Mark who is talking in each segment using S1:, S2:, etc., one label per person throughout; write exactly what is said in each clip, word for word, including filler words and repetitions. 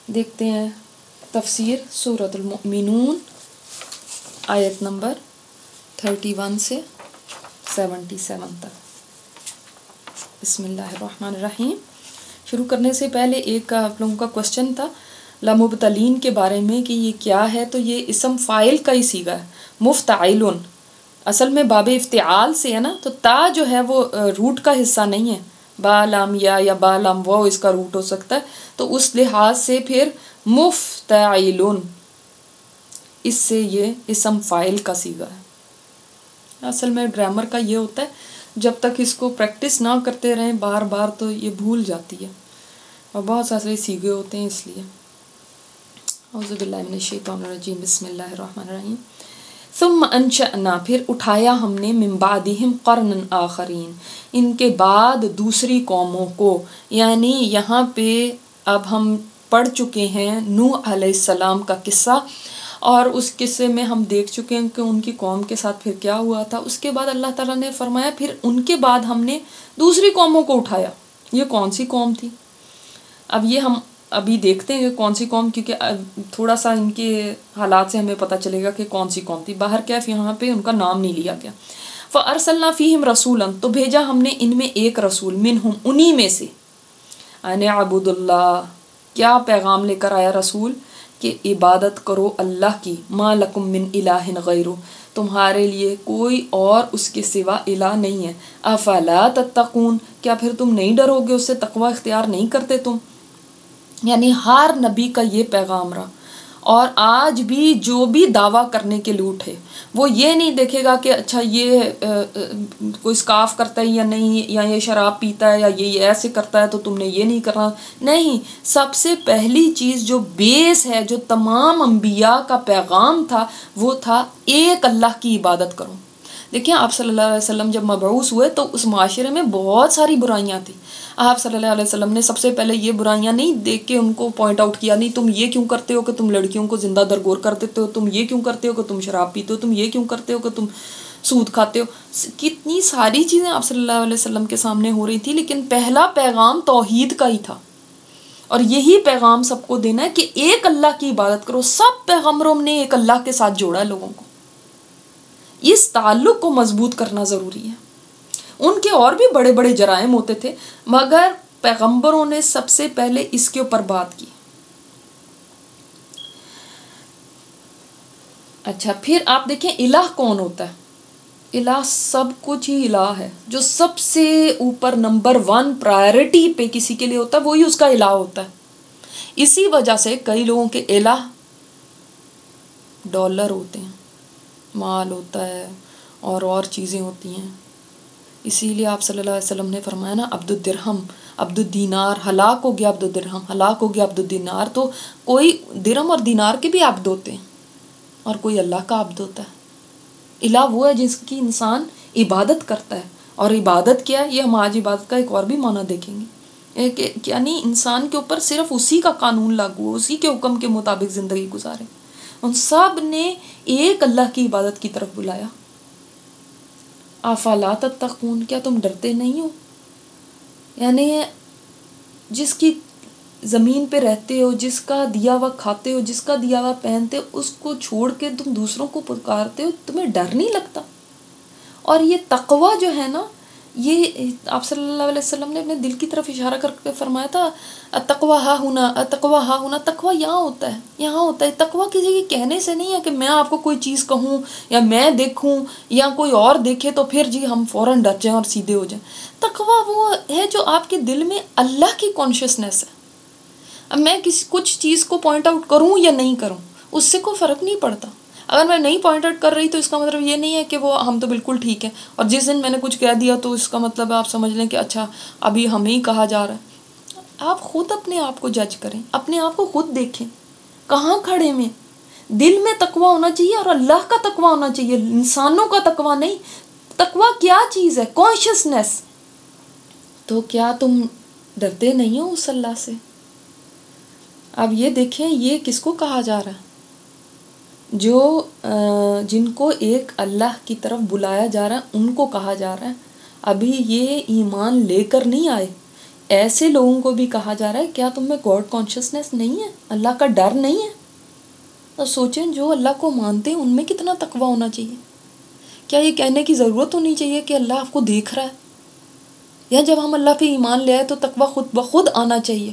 S1: دیکھتے ہیں تفسیر سورۃ المؤمنون آیت نمبر تھرٹی ون سے سیونٹی سیون تک۔ بسم اللہ الرحمن الرحیم۔ شروع کرنے سے پہلے ایک آپ لوگوں کا کوشچن تھا لامبتلین کے بارے میں کہ یہ کیا ہے، تو یہ اسم فاعل کا ہی صیغہ ہے، مفتعلن، اصل میں باب افتعال سے ہے نا، تو تا جو ہے وہ روٹ کا حصہ نہیں ہے، با لام یا یا با لام وہ اس کا روٹ ہو سکتا ہے، تو اس لحاظ سے پھر مفتعلن، اس سے یہ اسم فاعل کا صیغہ ہے۔ اصل میں گرامر کا یہ ہوتا ہے جب تک اس کو پریکٹس نہ کرتے رہیں بار بار تو یہ بھول جاتی ہے، اور بہت سارے صیغے ہوتے ہیں اس لیے۔ اعوذ باللہ من الشیطان الرجیم، بسم اللہ الرحمن الرحیم۔ ثم انشأنا، پھر اٹھایا ہم نے من بعدہم قرنا آخرین، ان کے بعد دوسری قوموں کو، یعنی یہاں پہ اب ہم پڑھ چکے ہیں نوح علیہ السلام کا قصہ، اور اس قصے میں ہم دیکھ چکے ہیں کہ ان کی قوم کے ساتھ پھر کیا ہوا تھا۔ اس کے بعد اللہ تعالیٰ نے فرمایا پھر ان کے بعد ہم نے دوسری قوموں کو اٹھایا۔ یہ کون سی قوم تھی؟ اب یہ ہم ابھی دیکھتے ہیں کہ کون سی قوم، کیونکہ تھوڑا سا ان کے حالات سے ہمیں پتہ چلے گا کہ کون سی قوم تھی۔ باہر کیف یہاں پہ ان کا نام نہیں لیا گیا۔ فَأَرْسَلْنَا فِيهِمْ رَسُولًا، تو بھیجا ہم نے ان میں ایک رسول، منہم، انہی میں سے، اَنِ اعْبُدُوا اللَّهَ، کیا پیغام لے کر آیا رسول؟ کہ عبادت کرو اللہ کی، مَا لَكُم مِّنْ إِلَٰهٍ غَيْرُهُ، تمہارے لیے کوئی اور اس کے سوا الہ نہیں ہے۔ أَفَلَا تَتَّقُونَ، کیا پھر تم نہیں ڈرو گے، اس سے تقوی اختیار نہیں کرتے تم؟ یعنی ہر نبی کا یہ پیغام رہا، اور آج بھی جو بھی دعویٰ کرنے کے لیے اٹھے وہ یہ نہیں دیکھے گا کہ اچھا یہ کوئی اسکاف کرتا ہے یا نہیں، یا یہ شراب پیتا ہے، یا یہ ایسے کرتا ہے تو تم نے یہ نہیں کرنا۔ نہیں، سب سے پہلی چیز جو بیس ہے، جو تمام انبیاء کا پیغام تھا، وہ تھا ایک اللہ کی عبادت کرو۔ دیکھیں آپ صلی اللہ علیہ وسلم جب مبعوث ہوئے تو اس معاشرے میں بہت ساری برائیاں تھیں۔ آپ صلی اللہ علیہ وسلم نے سب سے پہلے یہ برائیاں نہیں دیکھ کے ان کو پوائنٹ آؤٹ کیا، نہیں تم یہ کیوں کرتے ہو کہ تم لڑکیوں کو زندہ درگور کر دیتے ہو، تم یہ کیوں کرتے ہو کہ تم شراب پیتے ہو، تم یہ کیوں کرتے ہو کہ تم سود کھاتے ہو۔ کتنی ساری چیزیں آپ صلی اللہ علیہ وسلم کے سامنے ہو رہی تھی، لیکن پہلا پیغام توحید کا ہی تھا، اور یہی پیغام سب کو دینا ہے کہ ایک اللہ کی عبادت کرو۔ سب پیغمبروں نے ایک اللہ کے ساتھ جوڑا ہے لوگوں کو، اس تعلق کو مضبوط کرنا ضروری ہے۔ ان کے اور بھی بڑے بڑے جرائم ہوتے تھے، مگر پیغمبروں نے سب سے پہلے اس کے اوپر بات کی۔ اچھا، پھر آپ دیکھیں الہ کون ہوتا ہے؟ الہ سب کچھ ہی الہ ہے، جو سب سے اوپر نمبر ون پرائرٹی پہ کسی کے لیے ہوتا ہے وہی اس کا الہ ہوتا ہے۔ اسی وجہ سے کئی لوگوں کے الہ ڈالر ہوتے ہیں، مال ہوتا ہے، اور اور چیزیں ہوتی ہیں۔ اسی لیے آپ صلی اللہ علیہ وسلم نے فرمایا نا، عبد الدرہم، عبد الدینار، ہلاک ہو گیا عبد الدرہم، ہلاک ہو گیا عبد الدینار۔ تو کوئی درہم اور دینار کے بھی عبد ہوتے ہیں، اور کوئی اللہ کا عبد ہوتا ہے۔ الہ وہ ہے جس کی انسان عبادت کرتا ہے، اور عبادت کیا ہے، یہ ہم آج عبادت کا ایک اور بھی معنی دیکھیں گے، کہ یعنی انسان کے اوپر صرف اسی کا قانون لاگو ہو، اسی کے حکم کے مطابق زندگی گزارے۔ ان سب نے ایک اللہ کی عبادت کی طرف بلایا۔ افلا تتقون، کیا تم ڈرتے نہیں ہو؟ یعنی جس کی زمین پہ رہتے ہو، جس کا دیا ہوا کھاتے ہو، جس کا دیا ہوا پہنتے ہو، اس کو چھوڑ کے تم دوسروں کو پکارتے ہو، تمہیں ڈر نہیں لگتا؟ اور یہ تقوی جو ہے نا، یہ آپ صلی اللہ علیہ وسلم نے اپنے دل کی طرف اشارہ کر کے فرمایا تھا، التقوی ہا ہونا، التقوی ہا ہونا، تقوی یہاں ہوتا ہے، یہاں ہوتا ہے۔ تقوی کسی کے کہنے سے نہیں ہے کہ میں آپ کو کوئی چیز کہوں یا میں دیکھوں یا کوئی اور دیکھے تو پھر جی ہم فوراً ڈر جائیں اور سیدھے ہو جائیں۔ تقوی وہ ہے جو آپ کے دل میں اللہ کی کانشیسنیس ہے۔ اب میں کسی کچھ چیز کو پوائنٹ آؤٹ کروں یا نہیں کروں، اس سے کوئی فرق نہیں پڑتا۔ اگر میں نہیں پوائنٹ آؤٹ کر رہی تو اس کا مطلب یہ نہیں ہے کہ وہ ہم تو بالکل ٹھیک ہیں، اور جس دن میں نے کچھ کہہ دیا تو اس کا مطلب آپ سمجھ لیں کہ اچھا ابھی ہمیں ہی کہا جا رہا ہے۔ آپ خود اپنے آپ کو جج کریں، اپنے آپ کو خود دیکھیں کہاں کھڑے میں۔ دل میں تقوی ہونا چاہیے، اور اللہ کا تقوی ہونا چاہیے، انسانوں کا تقوی نہیں۔ تقوی کیا چیز ہے؟ کانشیسنیس۔ تو کیا تم ڈرتے نہیں ہو اس اللہ سے؟ اب یہ دیکھیں یہ کس کو کہا جا رہا ہے؟ جو جن کو ایک اللہ کی طرف بلایا جا رہا ہے ان کو کہا جا رہا ہے۔ ابھی یہ ایمان لے کر نہیں آئے، ایسے لوگوں کو بھی کہا جا رہا ہے کیا تم میں گاڈ کانشیسنیس نہیں ہے, اللہ کا ڈر نہیں ہے؟ تو سوچیں جو اللہ کو مانتے ہیں ان میں کتنا تقوی ہونا چاہیے. کیا یہ کہنے کی ضرورت ہونی چاہیے کہ اللہ آپ کو دیکھ رہا ہے؟ یا جب ہم اللہ پہ ایمان لے آئے تو تقوی خود بخود آنا چاہیے.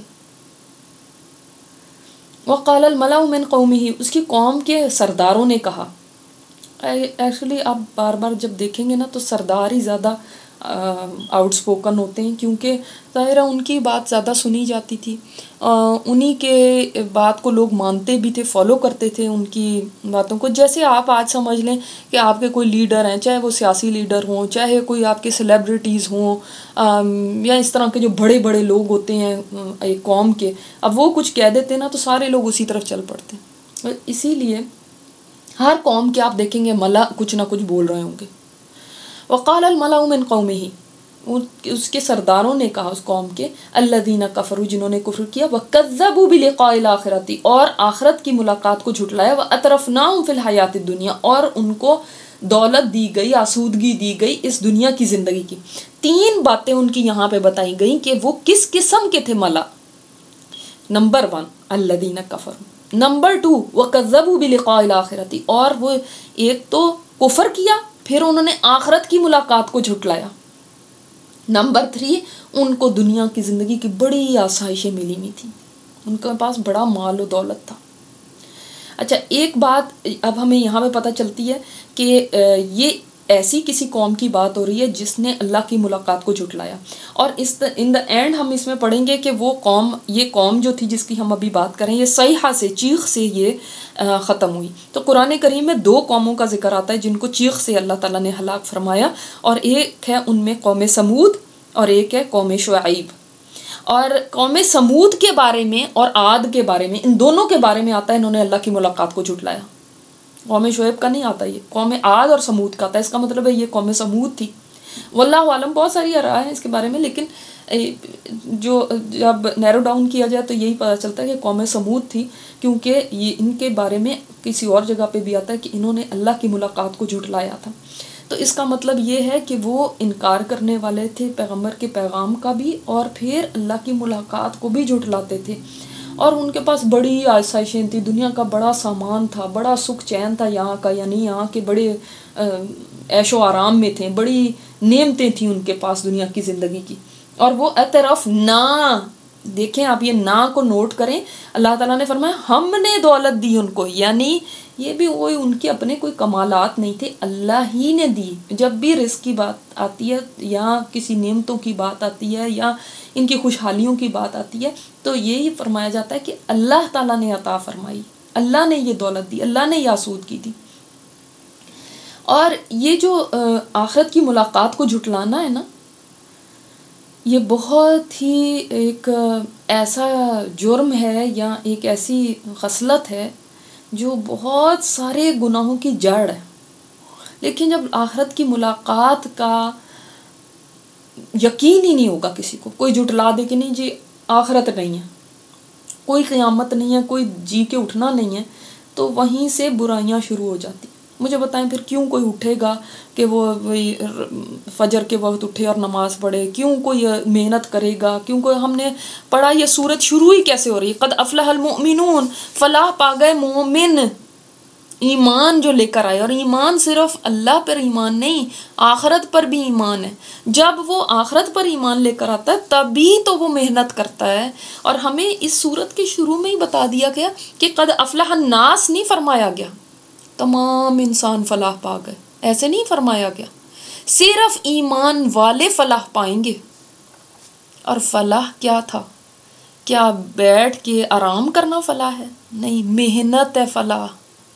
S1: وقال الملأ من قومه, اس کی قوم کے سرداروں نے کہا. ایکچولی آپ بار بار جب دیکھیں گے نا تو سردار ہی زیادہ آؤٹ سپوکن ہوتے ہیں, کیونکہ ظاہر ہے ان کی بات زیادہ سنی جاتی تھی, انہی کے بات کو لوگ مانتے بھی تھے, فالو کرتے تھے ان کی باتوں کو. جیسے آپ آج سمجھ لیں کہ آپ کے کوئی لیڈر ہیں, چاہے وہ سیاسی لیڈر ہوں, چاہے کوئی آپ کے سیلیبریٹیز ہوں, یا اس طرح کے جو بڑے بڑے لوگ ہوتے ہیں ایک قوم کے, اب وہ کچھ کہہ دیتے نا تو سارے لوگ اسی طرف چل پڑتے ہیں. اسی لیے ہر قوم کے آپ دیکھیں گے ملا کچھ نہ کچھ بول رہے ہوں گے. وقال الملأ من قومه, اس کے سرداروں نے کہا اس قوم کے, الذین کفروا, جنہوں نے کفر کیا, وکذبوا بلقاء الآخرۃ, اور آخرت کی ملاقات کو جھٹلایا, واترفناہم فی الحیاۃ الدنیا, اور ان کو دولت دی گئی, آسودگی دی گئی اس دنیا کی زندگی کی. تین باتیں ان کی یہاں پہ بتائی گئیں کہ وہ کس قسم کے تھے ملا. نمبر ون الذین کفروا, نمبر ٹو وکذبوا بلقاء الآخرۃ, اور وہ ایک تو کفر کیا پھر انہوں نے آخرت کی ملاقات کو جھٹلایا. نمبر تھری ان کو دنیا کی زندگی کی بڑی آسائشیں ملی ہوئی تھیں, ان کے پاس بڑا مال و دولت تھا. اچھا ایک بات اب ہمیں یہاں پہ پتہ چلتی ہے کہ یہ ایسی کسی قوم کی بات ہو رہی ہے جس نے اللہ کی ملاقات کو جھٹلایا, اور اس ان دا اینڈ ہم اس میں پڑھیں گے کہ وہ قوم, یہ قوم جو تھی جس کی ہم ابھی بات کریں, یہ صیحہ سے, چیخ سے یہ ختم ہوئی. تو قرآن کریم میں دو قوموں کا ذکر آتا ہے جن کو چیخ سے اللہ تعالیٰ نے ہلاک فرمایا, اور ایک ہے ان میں قوم سمود اور ایک ہے قوم شعیب. اور قوم سمود کے بارے میں اور عاد کے بارے میں, ان دونوں کے بارے میں آتا ہے انہوں نے اللہ کی ملاقات کو جھٹلایا. قوم شعیب کا نہیں آتا, یہ قوم عاد اور سمود کا آتا ہے. اس کا مطلب ہے یہ قوم سمود تھی. واللہ عالم, بہت ساری رائے ہیں اس کے بارے میں, لیکن جو جب نیرو ڈاؤن کیا جائے تو یہی پتہ چلتا ہے کہ قوم سمود تھی, کیونکہ یہ ان کے بارے میں کسی اور جگہ پہ بھی آتا ہے کہ انہوں نے اللہ کی ملاقات کو جھٹلایا تھا. تو اس کا مطلب یہ ہے کہ وہ انکار کرنے والے تھے پیغمبر کے پیغام کا بھی, اور پھر اللہ کی ملاقات کو بھی جھٹلاتے تھے. اور ان کے پاس بڑی آسائشیں تھیں, دنیا کا بڑا سامان تھا, بڑا سکھ چین تھا یہاں کا, یعنی یہاں کے بڑے عیش و آرام میں تھے, بڑی نعمتیں تھیں ان کے پاس دنیا کی زندگی کی. اور وہ اعتراف نہ, دیکھیں آپ یہ نا کو نوٹ کریں, اللہ تعالیٰ نے فرمایا ہم نے دولت دی ان کو, یعنی یہ بھی وہی ان کے اپنے کوئی کمالات نہیں تھے, اللہ ہی نے دی. جب بھی رزق کی بات آتی ہے یا کسی نعمتوں کی بات آتی ہے یا ان کی خوشحالیوں کی بات آتی ہے تو یہی فرمایا جاتا ہے کہ اللہ تعالیٰ نے عطا فرمائی, اللہ نے یہ دولت دی, اللہ نے یہ آسودگی دی. اور یہ جو آخرت کی ملاقات کو جھٹلانا ہے نا, یہ بہت ہی ایک ایسا جرم ہے یا ایک ایسی خصلت ہے جو بہت سارے گناہوں کی جڑ ہے. لیکن جب آخرت کی ملاقات کا یقین ہی نہیں ہوگا کسی کو, کوئی جھٹلا دے کہ نہیں جی آخرت نہیں ہے, کوئی قیامت نہیں ہے, کوئی جی کے اٹھنا نہیں ہے, تو وہیں سے برائیاں شروع ہو جاتی. مجھے بتائیں پھر کیوں کوئی اٹھے گا کہ وہ فجر کے وقت اٹھے اور نماز پڑھے, کیوں کوئی محنت کرے گا, کیوں کوئی, ہم نے پڑھا یہ سورت شروع ہی کیسے ہو رہی ہے, قد افلح المؤمنون, فلاح پا گئے مومن, ایمان جو لے کر آئے. اور ایمان صرف اللہ پر ایمان نہیں, آخرت پر بھی ایمان ہے. جب وہ آخرت پر ایمان لے کر آتا ہے تبھی تو وہ محنت کرتا ہے. اور ہمیں اس سورت کے شروع میں ہی بتا دیا گیا کہ قد افلح الناس نہیں فرمایا گیا تمام انسان فلاح پا گئے, ایسے نہیں فرمایا گیا, صرف ایمان والے فلاح پائیں گے. اور فلاح کیا تھا, کیا بیٹھ کے آرام کرنا فلاح ہے؟ نہیں, محنت ہے فلاح.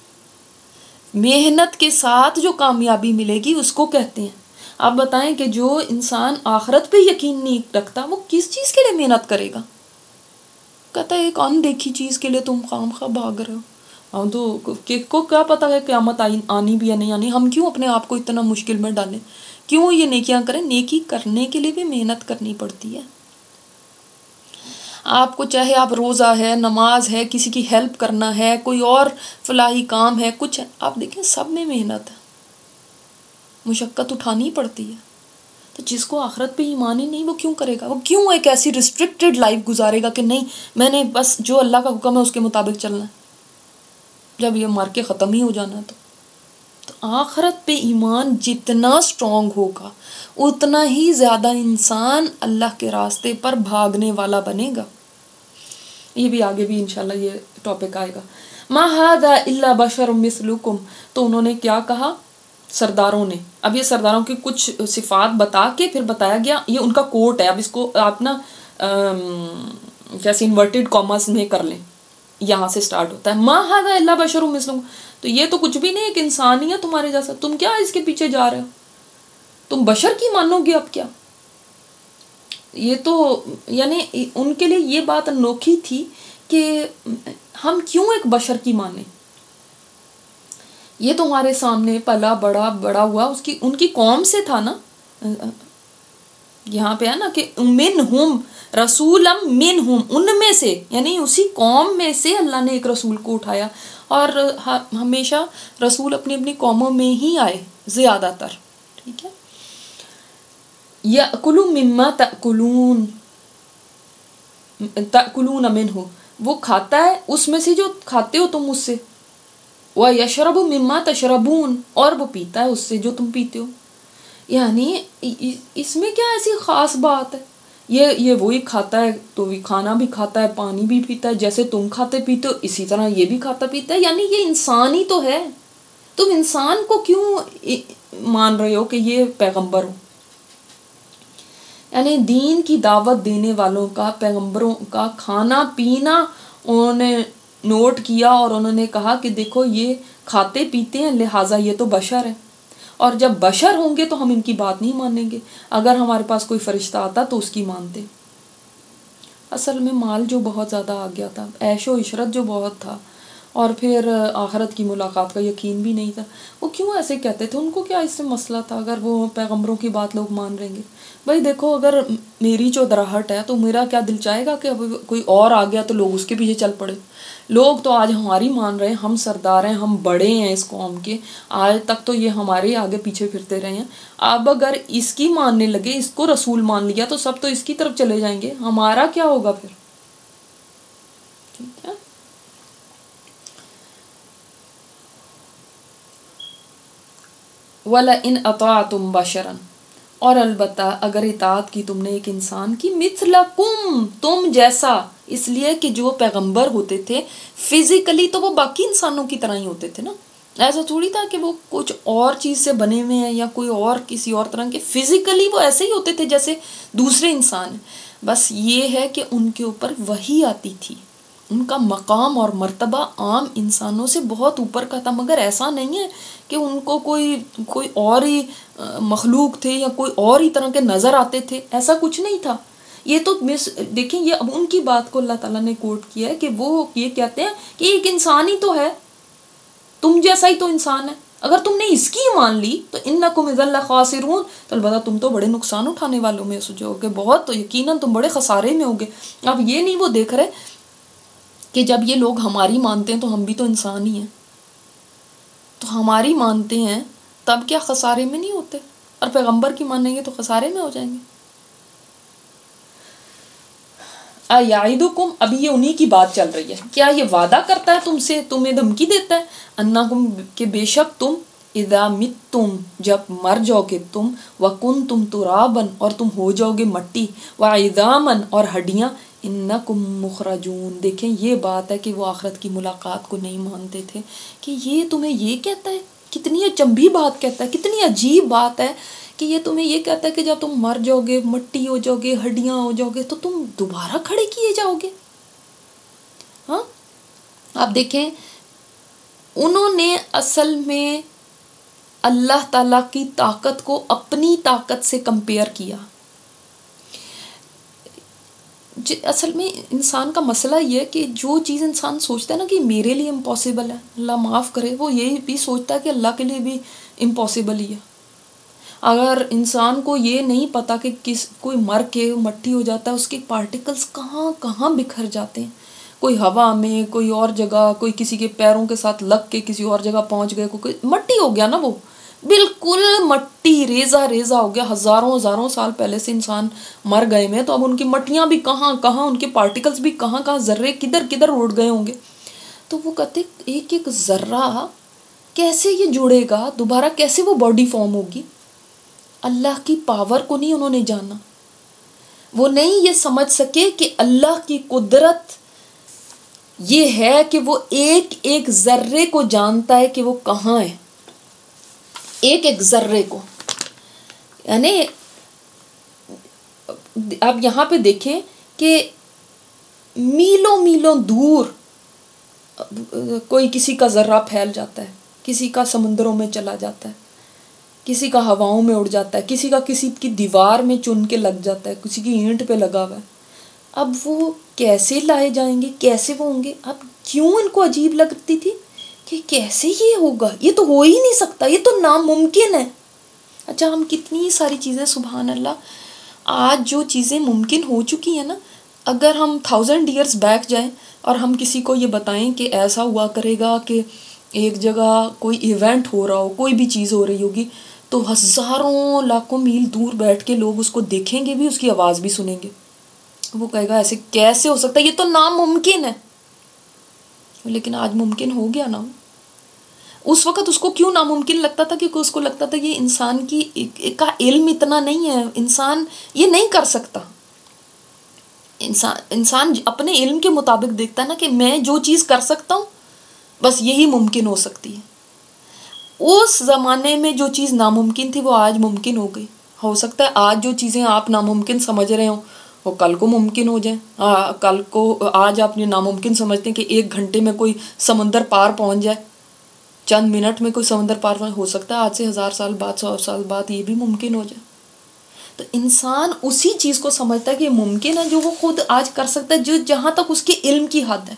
S1: محنت کے ساتھ جو کامیابی ملے گی اس کو کہتے ہیں. آپ بتائیں کہ جو انسان آخرت پہ یقین نہیں رکھتا وہ کس چیز کے لیے محنت کرے گا؟ کہتا ہے ایک اندیکھی چیز کے لیے تم خام خواہ بھاگ رہے ہو. ہم تو کو کیا پتا ہے قیامت آنی بھی یا نہیں آنی, ہم کیوں اپنے آپ کو اتنا مشکل میں ڈالیں, کیوں یہ نیکیاں کریں. نیکی کرنے کے لیے بھی محنت کرنی پڑتی ہے. آپ کو چاہے آپ روزہ ہے, نماز ہے, کسی کی ہیلپ کرنا ہے, کوئی اور فلاحی کام ہے, کچھ ہے, آپ دیکھیں سب میں محنت ہے, مشقت اٹھانی پڑتی ہے. تو جس کو آخرت پہ ایمان ہی نہیں وہ کیوں کرے گا؟ وہ کیوں ایک ایسی ریسٹرکٹیڈ لائف گزارے گا کہ نہیں میں نے بس جو اللہ کا حکم ہے اس کے مطابق چلنا ہے، جب یہ مر کے ختم ہی ہو جانا ہے؟ تو تو آخرت پہ ایمان جتنا سٹرونگ ہوگا اتنا ہی زیادہ انسان اللہ کے راستے پر بھاگنے والا بنے گا. یہ بھی آگے بھی انشاءاللہ یہ ٹاپک آئے گا. ما ھذا الا بشر مثلکم، تو انہوں نے کیا کہا سرداروں نے. اب یہ سرداروں کی کچھ صفات بتا کے پھر بتایا گیا، یہ ان کا کوٹ ہے. اب اس کو آپ نا جیسے انورٹیڈ کاماز میں کر لیں، یہاں سے سٹارٹ ہوتا ہے ما ھذا الا بشر مثلکم. تو یہ تو کچھ بھی نہیں، ایک انسان ہی ہے تمہارے جیسا، تم کیا اس کے پیچھے جا رہے ہو؟ تم بشر کی مانو گے اب کیا؟ یہ تو یعنی ان کے لیے یہ بات انوکھی تھی کہ ہم کیوں ایک بشر کی مانیں. یہ تمہارے سامنے پلا بڑا بڑا ہوا، اس کی ان کی قوم سے تھا نا. یہاں پہ ہے نا کہ منہم رسولا منہم، ان میں سے، یعنی اسی قوم میں سے اللہ نے ایک رسول کو اٹھایا. اور ہمیشہ رسول اپنی اپنی قوموں میں ہی آئے زیادہ تر. ٹھیک ہے. یأکل مما تأکلون تأکلون منہ، وہ کھاتا ہے اس میں سے جو کھاتے ہو تم اس سے. وَيَشْرَبُ مِمَّا تَشْرَبُونَ، اور وہ پیتا ہے اس سے جو تم پیتے ہو. یعنی اس میں کیا ایسی خاص بات ہے؟ یہ یہ وہی کھاتا ہے تو بھی کھانا بھی کھاتا ہے، پانی بھی پیتا ہے، جیسے تم کھاتے پیتے ہو اسی طرح یہ بھی کھاتا پیتا ہے. یعنی یہ انسان ہی تو ہے. تم انسان کو کیوں مان رہے ہو کہ یہ پیغمبر ہو؟ یعنی دین کی دعوت دینے والوں کا، پیغمبروں کا کھانا پینا انہوں نے نوٹ کیا، اور انہوں نے کہا کہ دیکھو یہ کھاتے پیتے ہیں لہٰذا یہ تو بشر ہے، اور جب بشر ہوں گے تو ہم ان کی بات نہیں مانیں گے. اگر ہمارے پاس کوئی فرشتہ آتا تو اس کی مانتے. اصل میں مال جو بہت زیادہ آ گیا تھا، عیش و عشرت جو بہت تھا، اور پھر آخرت کی ملاقات کا یقین بھی نہیں تھا. وہ کیوں ایسے کہتے تھے؟ ان کو کیا اس سے مسئلہ تھا اگر وہ پیغمبروں کی بات لوگ مان رہیں گے؟ بھائی دیکھو اگر میری چودراہٹ ہے تو میرا کیا دل چاہے گا کہ اب کوئی اور آ گیا تو لوگ اس کے پیچھے چل پڑے. لوگ تو آج ہماری مان رہے ہیں، ہم سردار ہیں، ہم بڑے ہیں اس قوم کے، آج تک تو یہ ہمارے آگے پیچھے پھرتے رہے ہیں. اب اگر اس کی ماننے لگے، اس کو رسول مان لیا تو سب تو اس کی طرف چلے جائیں گے. ہمارا کیا ہوگا پھر؟ ٹھیک ہے. وَلَئِنْ أَطَعْتُمْ بَشَرًا، اور البتہ اگر اطاعت کی تم نے ایک انسان کی، مِثْلَكُمْ، تم جیسا. اس لیے کہ جو پیغمبر ہوتے تھے فزیکلی تو وہ باقی انسانوں کی طرح ہی ہوتے تھے نا. ایسا تھوڑی تھا کہ وہ کچھ اور چیز سے بنے ہوئے ہیں یا کوئی اور کسی اور طرح کے. فزیکلی وہ ایسے ہی ہوتے تھے جیسے دوسرے انسان. بس یہ ہے کہ ان کے اوپر وحی آتی تھی، ان کا مقام اور مرتبہ عام انسانوں سے بہت اوپر کا تھا. مگر ایسا نہیں ہے کہ ان کو کوئی کوئی اور ہی مخلوق تھے یا کوئی اور ہی طرح کے نظر آتے تھے. ایسا کچھ نہیں تھا. یہ تو دیکھیں یہ اب ان کی بات کو اللہ تعالیٰ نے کوٹ کیا ہے کہ وہ یہ کہتے ہیں کہ ایک انسان ہی تو ہے، تم جیسا ہی تو انسان ہے. اگر تم نے اس کی مان لی تو انکم اذا لخاسرون، تو البتہ تم تو بڑے نقصان اٹھانے والوں میں سوچو گے، بہت تو یقیناً تم بڑے خسارے میں ہوگے. اب یہ نہیں وہ دیکھ رہے کہ جب یہ لوگ ہماری مانتے ہیں تو ہم بھی تو انسان ہی ہیں، تو ہماری مانتے ہیں تب کیا خسارے میں نہیں ہوتے، اور پیغمبر کی مانیں گے تو خسارے میں ہو جائیں گے. ایعدکم، ابھی یہ انہی کی بات چل رہی ہے. کیا یہ وعدہ کرتا ہے تم سے، تمہیں دھمکی دیتا ہے؟ انکم، کہ بے شک تم، اذا متم، جب مر جاؤ گے تم، وکنتم ترابا، اور تم ہو جاؤ گے مٹی، وعظاما، اور ہڈیاں، انکم مخرجون. دیکھیں یہ بات ہے کہ وہ آخرت کی ملاقات کو نہیں مانتے تھے، کہ یہ تمہیں یہ کہتا ہے. کتنی اچنبھی بات کہتا ہے، کتنی عجیب بات ہے کہ یہ تمہیں یہ کہتا ہے کہ جب تم مر جاؤ گے، مٹی ہو جاؤ گے، ہڈیاں ہو جاؤ گے، تو تم دوبارہ کھڑے کیے جاؤ گے. ہاں آپ دیکھیں انہوں نے اصل میں اللہ تعالیٰ کی طاقت کو اپنی طاقت سے کمپیئر کیا. اصل میں انسان کا مسئلہ یہ ہے کہ جو چیز انسان سوچتا ہے نا کہ میرے لیے امپاسبل ہے، اللہ معاف کرے، وہ یہی بھی سوچتا ہے کہ اللہ کے لیے بھی امپاسبل ہی ہے. اگر انسان کو یہ نہیں پتا کہ کس کوئی مر کے مٹی ہو جاتا ہے، اس کے پارٹیکلز کہاں کہاں بکھر جاتے ہیں، کوئی ہوا میں، کوئی اور جگہ، کوئی کسی کے پیروں کے ساتھ لگ کے کسی اور جگہ پہنچ گئے، کوئی مٹی ہو گیا نا وہ. بالکل مٹی ریزہ ریزہ ہو گیا، ہزاروں ہزاروں سال پہلے سے انسان مر گئے میں، تو اب ان کی مٹیاں بھی کہاں کہاں، ان کے پارٹیکلز بھی کہاں کہاں، ذرے کدھر کدھر اڑ گئے ہوں گے. تو وہ کہتے ایک ایک ذرہ کیسے یہ جڑے گا دوبارہ، کیسے وہ باڈی فارم ہوگی. اللہ کی پاور کو نہیں انہوں نے جانا، وہ نہیں یہ سمجھ سکے کہ اللہ کی قدرت یہ ہے کہ وہ ایک ایک ذرے کو جانتا ہے کہ وہ کہاں ہے، ایک ایک ذرے کو. یعنی آپ یہاں پہ دیکھیں کہ میلوں میلوں دور کوئی کسی کا ذرہ پھیل جاتا ہے، کسی کا سمندروں میں چلا جاتا ہے، کسی کا ہواؤں میں اڑ جاتا ہے، کسی کا کسی کی دیوار میں چن کے لگ جاتا ہے، کسی کی اینٹ پہ لگا ہوا ہے. اب وہ کیسے لائے جائیں گے، کیسے وہ ہوں گے؟ اب کیوں ان کو عجیب لگتی تھی کہ کیسے یہ ہوگا، یہ تو ہو ہی نہیں سکتا، یہ تو ناممکن ہے. اچھا ہم کتنی ساری چیزیں سبحان اللہ آج جو چیزیں ممکن ہو چکی ہیں نا، اگر ہم تھاؤزینڈ ایئرس بیک جائیں اور ہم کسی کو یہ بتائیں کہ ایسا ہوا کرے گا کہ ایک جگہ کوئی ایونٹ ہو رہا ہو، کوئی بھی چیز ہو رہی ہوگی، تو ہزاروں لاکھوں میل دور بیٹھ کے لوگ اس کو دیکھیں گے بھی، اس کی آواز بھی سنیں گے. وہ کہے گا ایسے کیسے ہو سکتا ہے، یہ تو ناممکن ہے. لیکن آج ممکن ہو گیا نا. اس وقت اس کو کیوں ناممکن لگتا تھا؟ کیونکہ اس کو لگتا تھا یہ انسان کی کا علم اتنا نہیں ہے، انسان یہ نہیں کر سکتا. انسان انسان اپنے علم کے مطابق دیکھتا ہے نا کہ میں جو چیز کر سکتا ہوں بس یہی ممکن ہو سکتی ہے. اس زمانے میں جو چیز ناممکن تھی وہ آج ممکن ہو گئی. ہو سکتا ہے آج جو چیزیں آپ ناممکن سمجھ رہے ہوں وہ کل کو ممکن ہو جائیں. کل کو آج آپ یہ ناممکن سمجھتے ہیں کہ ایک گھنٹے میں کوئی سمندر پار پہنچ جائے، چند منٹ میں کوئی سمندر پار پہنچ، ہو سکتا ہے آج سے ہزار سال بعد، سو سال بعد یہ بھی ممکن ہو جائے. تو انسان اسی چیز کو سمجھتا ہے کہ یہ ممکن ہے جو وہ خود آج کر سکتا ہے، جو جہاں تک اس کے علم کی حد ہے.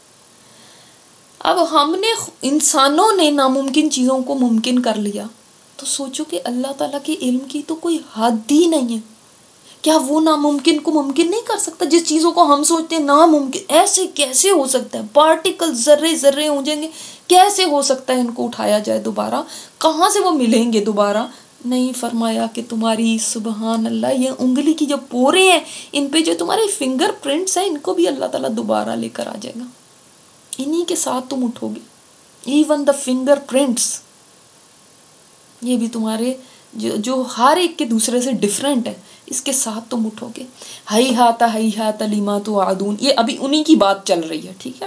S1: اب ہم نے انسانوں نے ناممکن چیزوں کو ممکن کر لیا، تو سوچو کہ اللہ تعالیٰ کے علم کی تو کوئی حد ہی نہیں ہے. کیا وہ ناممکن کو ممکن نہیں کر سکتا؟ جس چیزوں کو ہم سوچتے ہیں ناممکن، ایسے کیسے ہو سکتا ہے، پارٹیکل ذرے ذرے ہو جائیں گے، کیسے ہو سکتا ہے ان کو اٹھایا جائے دوبارہ، کہاں سے وہ ملیں گے دوبارہ؟ نہیں، فرمایا کہ تمہاری سبحان اللہ یہ انگلی کی جو پورے ہیں، ان پہ جو تمہارے فنگر پرنٹس ہیں، ان کو بھی اللہ تعالیٰ دوبارہ لے کر آ جائے گا. انہی کے ساتھ تم اٹھو گے. ایون دا فنگر پرنٹس، یہ بھی تمہارے جو جو ہر ایک کے دوسرے سے ڈفرینٹ ہے، اس کے ساتھ تم اٹھو گے. ہئی ہاتھ ہئی ہاتھ لیما توعدون، یہ ابھی انہی کی بات چل رہی ہے. ٹھیک ہے.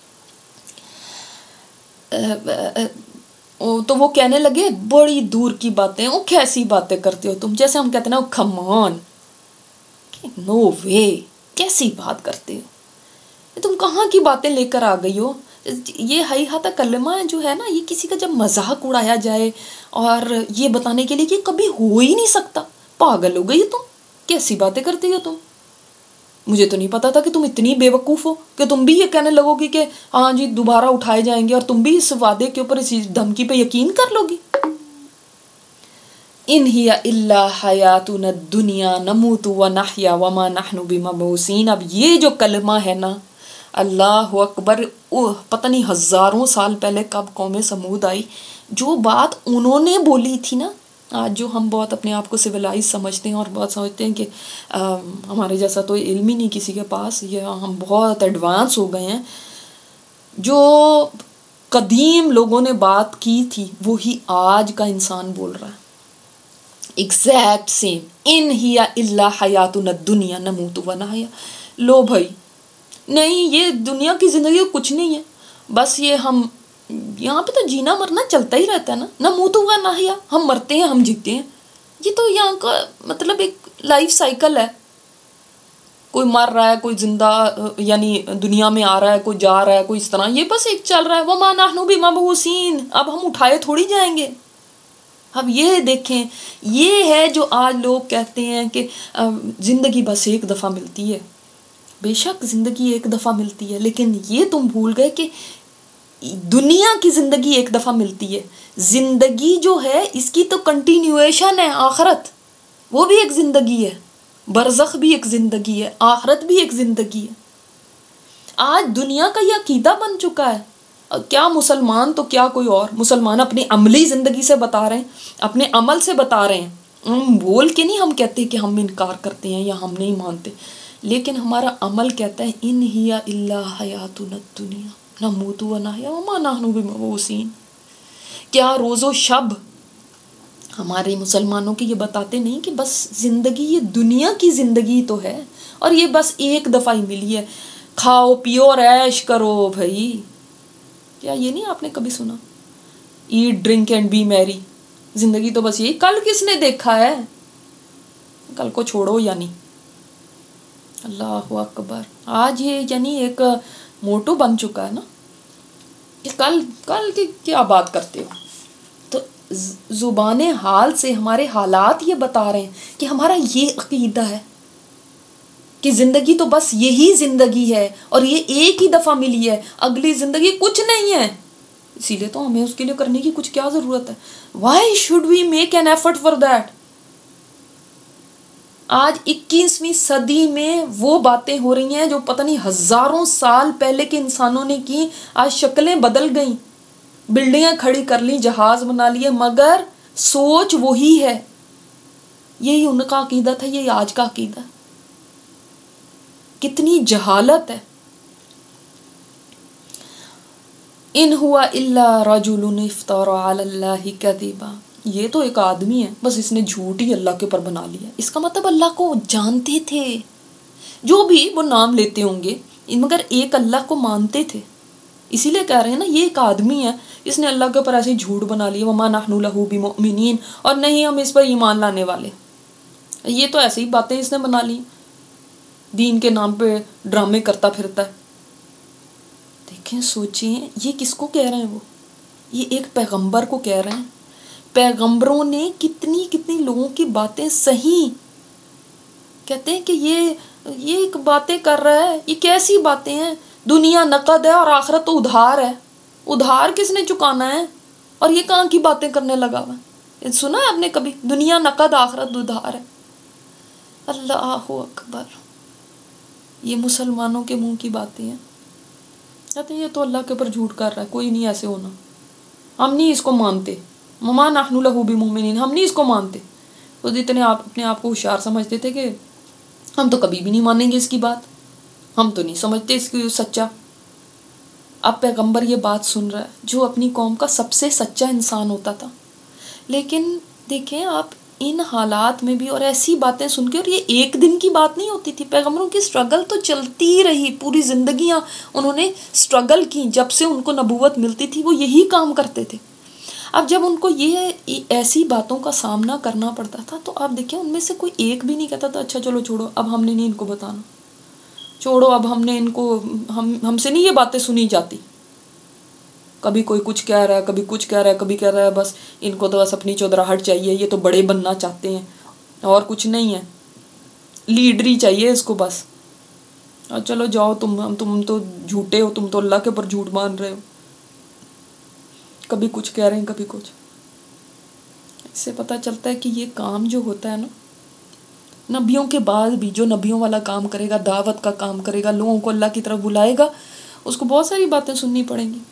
S1: تو وہ کہنے لگے بڑی دور کی باتیں، وہ کیسی باتیں کرتے ہو تم، جیسے ہم کہتے ہیں نا کم آن، نو وے، کیسی بات کرتے ہو تم، کہاں کی باتیں لے کر آ گئی ہو. یہ ہئی ہاتھ کلمہ جو ہے نا، یہ کسی کا جب مذاق اڑایا جائے اور یہ بتانے کے لیے کہ کبھی ہو ہی نہیں سکتا، پاگل ہو گئی تم، کیسی باتیں کرتی ہو تم، مجھے تو نہیں پتا تھا کہ تم اتنی بے وقوف ہو کہ تم بھی یہ کہنے لگو گی کہ ہاں جی دوبارہ اٹھائے جائیں گے، اور تم بھی اس وعدے کے اوپر، اس دھمکی پہ یقین کر لو گی. ان ہی الا حیاتنا الدنیا نموت ونحیا وما نحن بمبعوثین. اب یہ جو کلمہ ہے نا، اللہ اکبر، پتہ نہیں ہزاروں سال پہلے کب قوم سمود آئی، جو بات انہوں نے بولی تھی نا. آج جو ہم بہت اپنے آپ کو سویلائز سمجھتے ہیں اور بہت سمجھتے ہیں کہ ہمارے جیسا تو علم ہی نہیں کسی کے پاس، یہ ہم بہت ایڈوانس ہو گئے ہیں. جو قدیم لوگوں نے بات کی تھی وہی آج کا انسان بول رہا ہے، ایگزیکٹ سیم. ان ہی الا حیاتنا الدنیا نموت ونحیا. لو بھائی، نہیں یہ دنیا کی زندگی کچھ نہیں ہے، بس یہ ہم یہاں پہ تو جینا مرنا چلتا ہی رہتا ہے نا، نموت ونحیا، ہم مرتے ہیں ہم جیتے ہیں. یہ تو یہاں کا مطلب ایک لائف سائیکل ہے، کوئی مر رہا ہے، کوئی زندہ یعنی دنیا میں آ رہا ہے، کوئی جا رہا ہے، کوئی اس طرح، یہ بس ایک چل رہا ہے. وما نحن بمبعوثین، اب ہم اٹھائے تھوڑی جائیں گے. اب یہ دیکھیں، یہ ہے جو آج لوگ کہتے ہیں کہ زندگی بس ایک دفعہ ملتی ہے. بے شک زندگی ایک دفعہ ملتی ہے، لیکن یہ تم بھول گئے کہ دنیا کی زندگی ایک دفعہ ملتی ہے. زندگی جو ہے اس کی تو کنٹینیویشن ہے، آخرت وہ بھی ایک زندگی ہے، برزخ بھی ایک زندگی ہے، آخرت بھی ایک زندگی ہے. آج دنیا کا یہ عقیدہ بن چکا ہے کیا مسلمان تو کیا کوئی اور، مسلمان اپنی عملی زندگی سے بتا رہے ہیں، اپنے عمل سے بتا رہے ہیں. ہم بول کے نہیں ہم کہتے کہ ہم انکار کرتے ہیں یا ہم نہیں مانتے، لیکن ہمارا عمل کہتا ہے ان ہی الا حیاتنا الدنیا نموت و نحیا وما نحن بمبعوثین. کیا روز و شب ہمارے مسلمانوں کے یہ بتاتے نہیں کہ بس زندگی یہ دنیا کی زندگی تو ہے اور یہ بس ایک دفعہ ہی ملی ہے، کھاؤ پیو اور عیش کرو بھائی. کیا یہ نہیں آپ نے کبھی سنا ایٹ ڈرنک اینڈ بی میری، زندگی تو بس یہی. کل کس نے دیکھا ہے؟ کل کو چھوڑو یا نہیں. اللہ اکبر. آج یہ یعنی ایک موٹو بن چکا ہے نا کہ کل کل کی کیا بات کرتے ہو. تو زبان حال سے ہمارے حالات یہ بتا رہے ہیں کہ ہمارا یہ عقیدہ ہے کہ زندگی تو بس یہی زندگی ہے اور یہ ایک ہی دفعہ ملی ہے، اگلی زندگی کچھ نہیں ہے. اسی لیے تو ہمیں اس کے لیے کرنے کی کچھ کیا ضرورت ہے. Why should we make an effort for that. آج اکیسویں صدی میں وہ باتیں ہو رہی ہیں جو پتہ نہیں ہزاروں سال پہلے کے انسانوں نے کی. آج شکلیں بدل گئیں، بلڈنگیں کھڑی کر لی، جہاز بنا لیے، مگر سوچ وہی ہے. یہی ان کا عقیدہ تھا، یہی آج کا عقیدہ. کتنی جہالت ہے. ان ہوا الا رجل افترى علی اللہ کذبا. یہ تو ایک آدمی ہے، بس اس نے جھوٹ ہی اللہ کے اوپر بنا لیا. اس کا مطلب اللہ کو جانتے تھے، جو بھی وہ نام لیتے ہوں گے، مگر ایک اللہ کو مانتے تھے. اسی لیے کہہ رہے ہیں نا یہ ایک آدمی ہے، اس نے اللہ کے اوپر ایسے جھوٹ بنا لیا. وما نحن له بمؤمنین، اور نہیں ہم اس پر ایمان لانے والے. یہ تو ایسی ہی باتیں اس نے بنا لی، دین کے نام پہ ڈرامے کرتا پھرتا ہے. دیکھیں سوچیں یہ کس کو کہہ رہے ہیں؟ وہ یہ ایک پیغمبر کو کہہ رہے ہیں. پیغمبروں نے کتنی کتنی لوگوں کی باتیں صحیح کہتے ہیں کہ یہ یہ ایک باتیں کر رہا ہے، یہ کیسی باتیں ہیں؟ دنیا نقد ہے اور آخرت تو ادھار ہے. ادھار کس نے چکانا ہے؟ اور یہ کہاں کی باتیں کرنے لگا ہوا؟ سنا ہے آپ نے کبھی دنیا نقد آخرت ادھار ہے؟ اللہ اکبر. یہ مسلمانوں کے منہ کی باتیں ہیں. کہتے ہیں یہ تو اللہ کے اوپر جھوٹ کر رہا ہے، کوئی نہیں ایسے ہونا، ہم نہیں اس کو مانتے. وما نحن له بمؤمنین، ہم نہیں اس کو مانتے. وہ اتنے آپ اپنے آپ کو ہوشیار سمجھتے تھے کہ ہم تو کبھی بھی نہیں مانیں گے اس کی بات، ہم تو نہیں سمجھتے اس کی سچا. اب پیغمبر یہ بات سن رہا ہے جو اپنی قوم کا سب سے سچا انسان ہوتا تھا. لیکن دیکھیں آپ ان حالات میں بھی اور ایسی باتیں سن کے، اور یہ ایک دن کی بات نہیں ہوتی تھی. پیغمبروں کی سٹرگل تو چلتی ہی رہی، پوری زندگیاں انہوں نے سٹرگل کی. جب سے ان کو نبوت ملتی تھی وہ یہی کام کرتے تھے. اب جب ان کو یہ ایسی باتوں کا سامنا کرنا پڑتا تھا تو آپ دیکھیں ان میں سے کوئی ایک بھی نہیں کہتا تھا اچھا چلو چھوڑو اب ہم نے نہیں ان کو بتانا، چھوڑو اب ہم نے ان کو ہم ہم سے نہیں یہ باتیں سنی جاتی. کبھی کوئی کچھ کہہ رہا ہے، کبھی کچھ کہہ رہا ہے، کبھی کہہ رہا ہے بس ان کو تو بس اپنی چودراہٹ چاہیے، یہ تو بڑے بننا چاہتے ہیں اور کچھ نہیں ہے، لیڈری چاہیے اس کو بس. اور چلو جاؤ تم تم تو جھوٹے ہو، تم تو اللہ کے اوپر جھوٹ مان رہے ہو. کبھی کچھ کہہ رہے ہیں کبھی کچھ. اس سے پتہ چلتا ہے کہ یہ کام جو ہوتا ہے نا، نبیوں کے بعد بھی جو نبیوں والا کام کرے گا، دعوت کا کام کرے گا، لوگوں کو اللہ کی طرف بلائے گا، اس کو بہت ساری باتیں سننی پڑیں گی.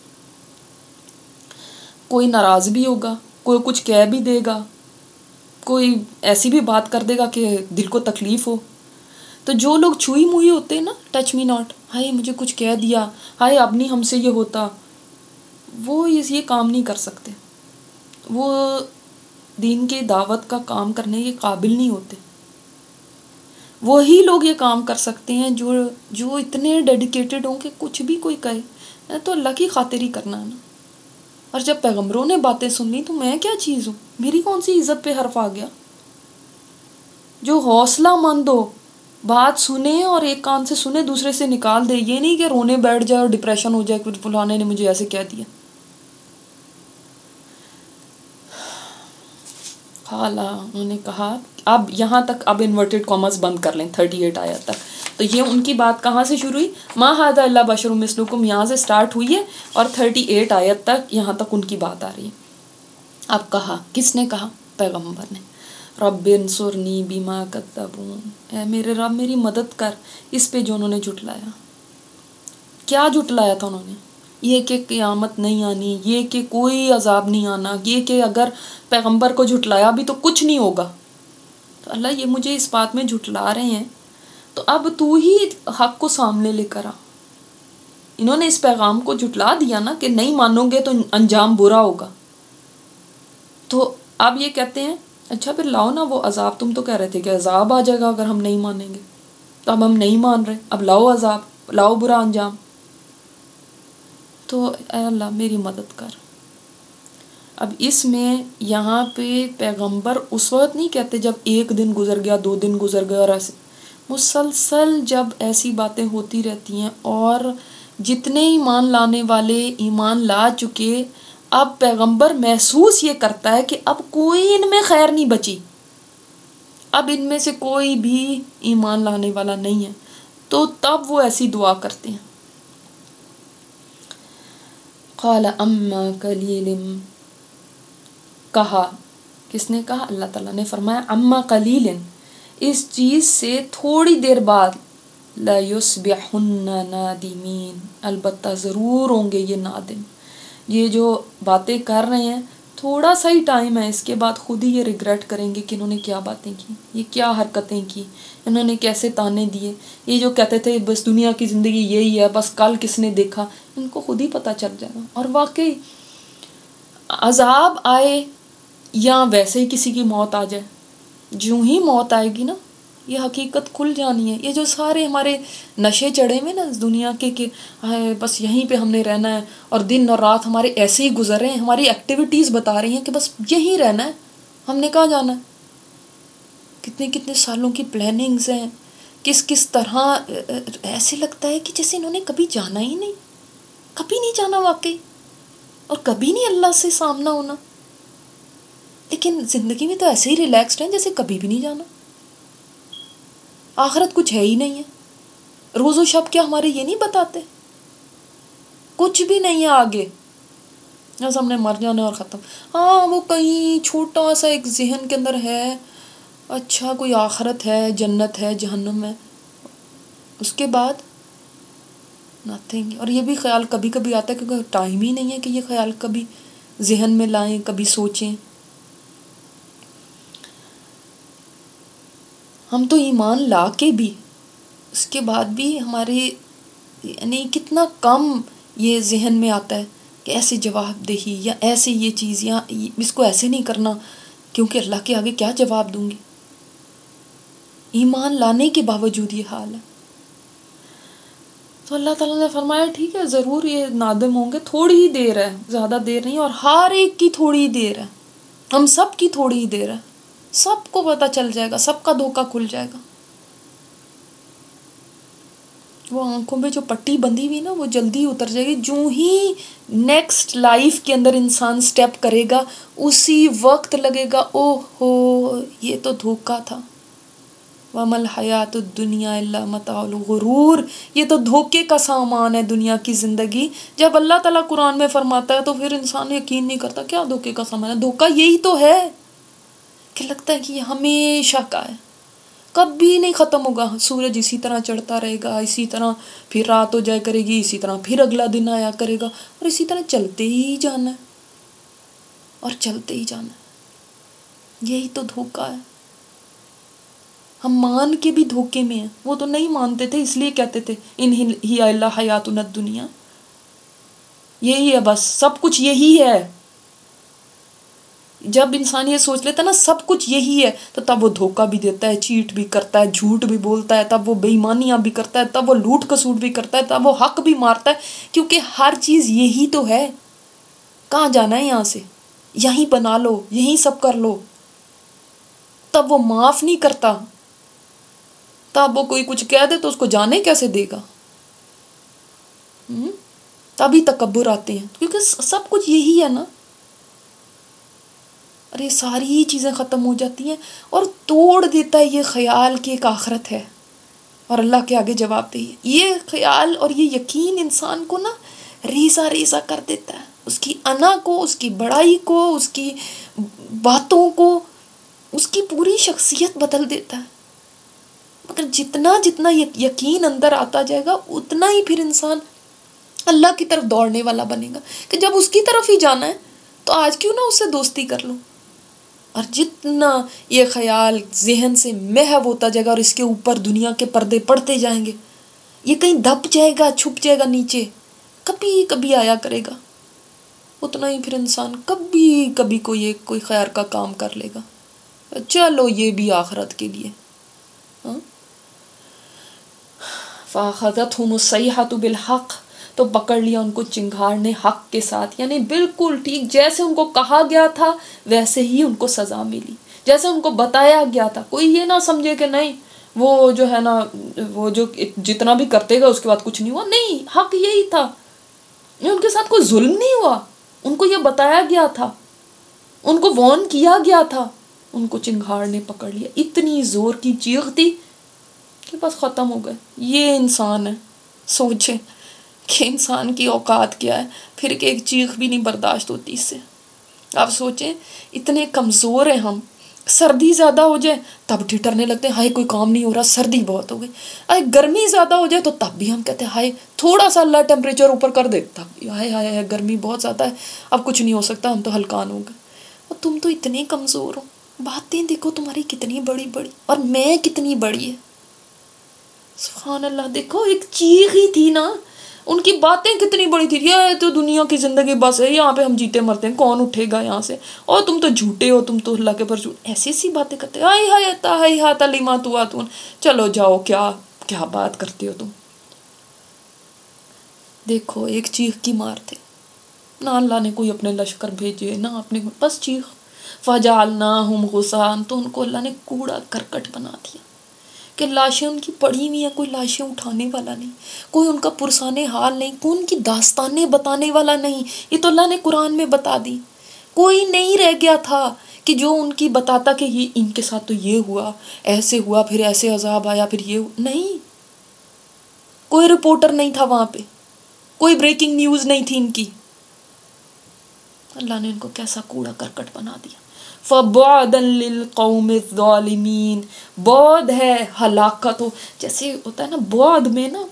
S1: کوئی ناراض بھی ہوگا، کوئی کچھ کہہ بھی دے گا، کوئی ایسی بھی بات کر دے گا کہ دل کو تکلیف ہو. تو جو لوگ چھوئی موئی ہوتے ہیں نا، ٹچ می ناٹ، ہائے مجھے کچھ کہہ دیا، ہائے اب نہیں ہم سے یہ ہوتا، وہ یہ کام نہیں کر سکتے. وہ دین کی دعوت کا کام کرنے کے قابل نہیں ہوتے. وہی لوگ یہ کام کر سکتے ہیں جو جو اتنے ڈیڈیکیٹڈ ہوں کہ کچھ بھی کوئی کہے تو اللہ کی خاطر ہی کرنا ہے نا. اور جب پیغمبروں نے باتیں سن لی تو میں کیا چیز ہوں، میری کون سی عزت پہ حرف آ گیا. جو حوصلہ مند ہو بات سنے اور ایک کان سے سنے دوسرے سے نکال دے، یہ نہیں کہ رونے بیٹھ جائے اور ڈپریشن ہو جائے کہ فلانے نے مجھے ایسے کہہ دیا. خالا انہوں نے کہا اب یہاں تک، اب انورٹڈ کامرس بند کر لیں تھرٹی ایٹ آیت تک. تو یہ ان کی بات کہاں سے شروع ہوئی؟ ما ھذا الا بشر مثلکم، یہاں سے سٹارٹ ہوئی ہے اور تھرٹی ایٹ آیت تک یہاں تک ان کی بات آ رہی ہے. اب کہا کس نے کہا؟ پیغمبر نے. رب انصرنی بما کذبون، اے میرے رب میری مدد کر اس پہ جو انہوں نے جھٹلایا. کیا جھٹلایا تھا انہوں نے؟ یہ کہ قیامت نہیں آنی، یہ کہ کوئی عذاب نہیں آنا، یہ کہ اگر پیغمبر کو جھٹلایا بھی تو کچھ نہیں ہوگا. تو اللہ یہ مجھے اس بات میں جھٹلا رہے ہیں، تو اب تو ہی حق کو سامنے لے کر آ. انہوں نے اس پیغام کو جھٹلا دیا نا کہ نہیں مانو گے تو انجام برا ہوگا. تو اب یہ کہتے ہیں اچھا پھر لاؤ نا وہ عذاب، تم تو کہہ رہے تھے کہ عذاب آ جائے گا اگر ہم نہیں مانیں گے، تو اب ہم نہیں مان رہے، اب لاؤ عذاب، لاؤ برا انجام. تو اے اللہ میری مدد کر. اب اس میں یہاں پہ پیغمبر اس وقت نہیں کہتے جب ایک دن گزر گیا، دو دن گزر گیا، اور ایسے مسلسل جب ایسی باتیں ہوتی رہتی ہیں اور جتنے ایمان لانے والے ایمان لا چکے، اب پیغمبر محسوس یہ کرتا ہے کہ اب کوئی ان میں خیر نہیں بچی، اب ان میں سے کوئی بھی ایمان لانے والا نہیں ہے، تو تب وہ ایسی دعا کرتے ہیں. قال اما قلیل، کہا، کس نے کہا؟ اللہ تعالیٰ نے فرمایا اما قلیل، اس چیز سے تھوڑی دیر بعد، لَيُصْبِحُنَّ نَادِمِينَ، البتہ ضرور ہوں گے یہ نادم. یہ جو باتیں کر رہے ہیں تھوڑا سا ہی ٹائم ہے، اس کے بعد خود ہی یہ ریگریٹ کریں گے کہ انہوں نے کیا باتیں کی، یہ کیا حرکتیں کی، انہوں نے کیسے تانے دیے. یہ جو کہتے تھے بس دنیا کی زندگی یہی ہے، بس کل کس نے دیکھا، ان کو خود ہی پتہ چل جائے گا. اور واقعی عذاب آئے یا ویسے ہی کسی کی موت آ جائے، جو ہی موت آئے گی نا یہ حقیقت کھل جانی ہے. یہ جو سارے ہمارے نشے چڑھے ہوئے نا اس دنیا کے کہ بس یہیں پہ ہم نے رہنا ہے، اور دن اور رات ہمارے ایسے ہی گزر رہے ہیں، ہماری ایکٹیویٹیز بتا رہی ہیں کہ بس یہیں رہنا ہے، ہم نے کہاں جانا ہے. کتنے کتنے سالوں کی پلاننگز ہیں، کس کس طرح ایسے لگتا ہے کہ جیسے انہوں نے کبھی جانا ہی نہیں، کبھی نہیں جانا واقعی، اور کبھی نہیں اللہ سے سامنا ہونا. لیکن زندگی میں تو ایسے ہی ریلیکسڈ ہیں جیسے کبھی بھی نہیں جانا. آخرت کچھ ہے ہی نہیں ہے. روز و شب کیا ہمارے یہ نہیں بتاتے؟ کچھ بھی نہیں ہے آگے، بس ہم نے مر جانا اور ختم. ہاں وہ کہیں چھوٹا سا ایک ذہن کے اندر ہے، اچھا کوئی آخرت ہے، جنت ہے، جہنم ہے، اس کے بعد نتھنگ. اور یہ بھی خیال کبھی کبھی آتا ہے کیونکہ ٹائم ہی نہیں ہے کہ یہ خیال کبھی ذہن میں لائیں، کبھی سوچیں. ہم تو ایمان لا کے بھی اس کے بعد بھی ہمارے یعنی کتنا کم یہ ذہن میں آتا ہے کہ ایسے جواب دہی یا ایسے یہ چیز یا اس کو ایسے نہیں کرنا کیونکہ اللہ کے آگے کیا جواب دوں گی. ایمان لانے کے باوجود یہ حال ہے. تو اللہ تعالیٰ نے فرمایا ٹھیک ہے ضرور یہ نادم ہوں گے، تھوڑی ہی دیر ہے، زیادہ دیر نہیں، اور ہر ایک کی تھوڑی ہی دیر ہے، ہم سب کی تھوڑی ہی دیر ہے، سب کو پتہ چل جائے گا، سب کا دھوکہ کھل جائے گا. وہ آنکھوں پہ جو پٹی بندھی ہوئی نا وہ جلدی اتر جائے گی. جو ہی نیکسٹ لائف کے اندر انسان سٹیپ کرے گا اسی وقت لگے گا او ہو یہ تو دھوکہ تھا. وَمَا الْحَيَاةُ الدُّنْيَا إِلَّا مَتَاعُ الْغُرُورِ، یہ تو دھوکے کا سامان ہے دنیا کی زندگی. جب اللہ تعالیٰ قرآن میں فرماتا ہے تو پھر انسان یقین نہیں کرتا کیا دھوکے کا سامان ہے. دھوکہ یہی تو ہے کہ لگتا ہے کہ یہ ہمیشہ کا ہے، کبھی نہیں ختم ہوگا. سورج اسی طرح چڑھتا رہے گا، اسی طرح پھر رات ہو جائے کرے گی، اسی طرح پھر اگلا دن آیا کرے گا، اور اسی طرح چلتے ہی جانا ہے اور چلتے ہی جانا ہے. یہی تو دھوکہ ہے. ہم مان کے بھی دھوکے میں ہیں. وہ تو نہیں مانتے تھے اس لیے کہتے تھے ان ہی الا حیاتنا الدنیا، یہی ہے بس سب کچھ یہی ہے. جب انسان یہ سوچ لیتا ہے نا سب کچھ یہی ہے تو تب وہ دھوکہ بھی دیتا ہے، چیٹ بھی کرتا ہے، جھوٹ بھی بولتا ہے، تب وہ بے ایمانیاں بھی کرتا ہے، تب وہ لوٹ کسوٹ بھی کرتا ہے، تب وہ حق بھی مارتا ہے، کیونکہ ہر چیز یہی تو ہے. کہاں جانا ہے یہاں سے؟ یہیں بنا لو، یہیں سب کر لو. تب وہ معاف نہیں کرتا، تب وہ کوئی کچھ کہہ دے تو اس کو جانے کیسے دے گا. تبھی تکبر آتے ہیں کیونکہ سب کچھ یہی ہے نا. ارے ساری چیزیں ختم ہو جاتی ہیں اور توڑ دیتا ہے یہ خیال کہ ایک آخرت ہے اور اللہ کے آگے جواب دہی. یہ خیال اور یہ یقین انسان کو نا ریزہ ریزہ کر دیتا ہے، اس کی انا کو، اس کی بڑائی کو، اس کی باتوں کو، اس کی پوری شخصیت بدل دیتا ہے. مگر جتنا جتنا یقین اندر آتا جائے گا اتنا ہی پھر انسان اللہ کی طرف دوڑنے والا بنے گا کہ جب اس کی طرف ہی جانا ہے تو آج کیوں نہ اس سے دوستی کر لوں. اور جتنا یہ خیال ذہن سے محو ہوتا جائے گا اور اس کے اوپر دنیا کے پردے پڑتے جائیں گے، یہ کہیں دب جائے گا، چھپ جائے گا نیچے، کبھی کبھی آیا کرے گا، اتنا ہی پھر انسان کبھی کبھی کوئی ایک کوئی خیر کا کام کر لے گا، چلو یہ بھی آخرت کے لیے. فَأَخَذَتْهُمُ الصَّيْحَةُ بِالْحَقِّ، تو پکڑ لیا ان کو چنگھاڑ نے حق کے ساتھ، یعنی بالکل ٹھیک جیسے ان کو کہا گیا تھا ویسے ہی ان کو سزا ملی، جیسے ان کو بتایا گیا تھا. کوئی یہ نہ سمجھے کہ نہیں وہ جو ہے نا وہ جو جتنا بھی کرتے گا اس کے بعد کچھ نہیں ہوا، نہیں، حق یہی تھا، ان کے ساتھ کوئی ظلم نہیں ہوا، ان کو یہ بتایا گیا تھا، ان کو وارن کیا گیا تھا، ان کو چنگھاڑ نے پکڑ لیا. اتنی زور کی چیخ تھی کہ بس ختم ہو گئے. یہ انسان ہے، سوچے کہ انسان کی اوقات کیا ہے، پھر کہ ایک چیخ بھی نہیں برداشت ہوتی اس سے. آپ سوچیں اتنے کمزور ہیں ہم، سردی زیادہ ہو جائے تب ٹھٹرنے لگتے ہیں، ہائے کوئی کام نہیں ہو رہا، سردی بہت ہو گئی. ہائے گرمی زیادہ ہو جائے تو تب بھی ہم کہتے ہیں ہائے تھوڑا سا اللہ ٹیمپریچر اوپر کر دے، تب ہائے ہائے ہائے گرمی بہت زیادہ ہے، اب کچھ نہیں ہو سکتا، ہم تو ہلکان ہو گئے. اور تم تو اتنے کمزور ہو، باتیں دیکھو تمہاری کتنی بڑی بڑی اور میں کتنی بڑی ہے. سبحان اللہ. دیکھو ایک چیخ ہی تھی نا، ان کی باتیں کتنی بڑی تھی، یہ تو دنیا کی زندگی بس ہے، یہاں پہ ہم جیتے مرتے ہیں، کون اٹھے گا یہاں سے، اور تم تو جھوٹے ہو، تم تو اللہ کے پر جھوٹ، ایسی ایسی باتیں کرتے، ہائے ہائے ہائے ہاتھ علیما تو آتون، چلو جاؤ، کیا کیا بات کرتے ہو تم. دیکھو ایک چیخ کی مار تھے، نہ اللہ نے کوئی اپنے لشکر بھیجے، نہ اپنے، بس چیخ. فَجَعَلْنَاهُمْ غُثَاءً، تو ان کو اللہ نے کوڑا کرکٹ بنا دیا کہ لاشیں ان کی پڑی ہوئی ہیں، کوئی لاشیں اٹھانے والا نہیں، کوئی ان کا پرسان حال نہیں، کوئی ان کی داستانیں بتانے والا نہیں. یہ تو اللہ نے قرآن میں بتا دی. کوئی نہیں رہ گیا تھا کہ جو ان کی بتاتا کہ یہ ان کے ساتھ تو یہ ہوا، ایسے ہوا، پھر ایسے عذاب آیا، پھر یہ نہیں. کوئی رپورٹر نہیں تھا وہاں پہ، کوئی بریکنگ نیوز نہیں تھی ان کی. اللہ نے ان کو کیسا کوڑا کرکٹ بنا دیا. فَبُعْدًا لِلْقَوْمِ الظَّالِمِينَ، بعد ہے ہلاکت ہو، جیسے ہوتا ہے نا بعد میں نا،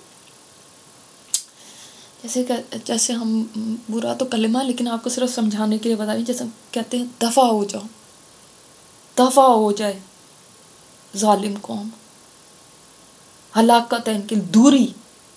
S1: جیسے جیسے ہم برا تو کلمہ لیکن آپ کو صرف سمجھانے کے لیے بتا رہی ہوں، جیسے کہتے ہیں دفع ہو جاؤ، دفع ہو جائے ظالم قوم، ہلاکت ہے ان کی، دوری.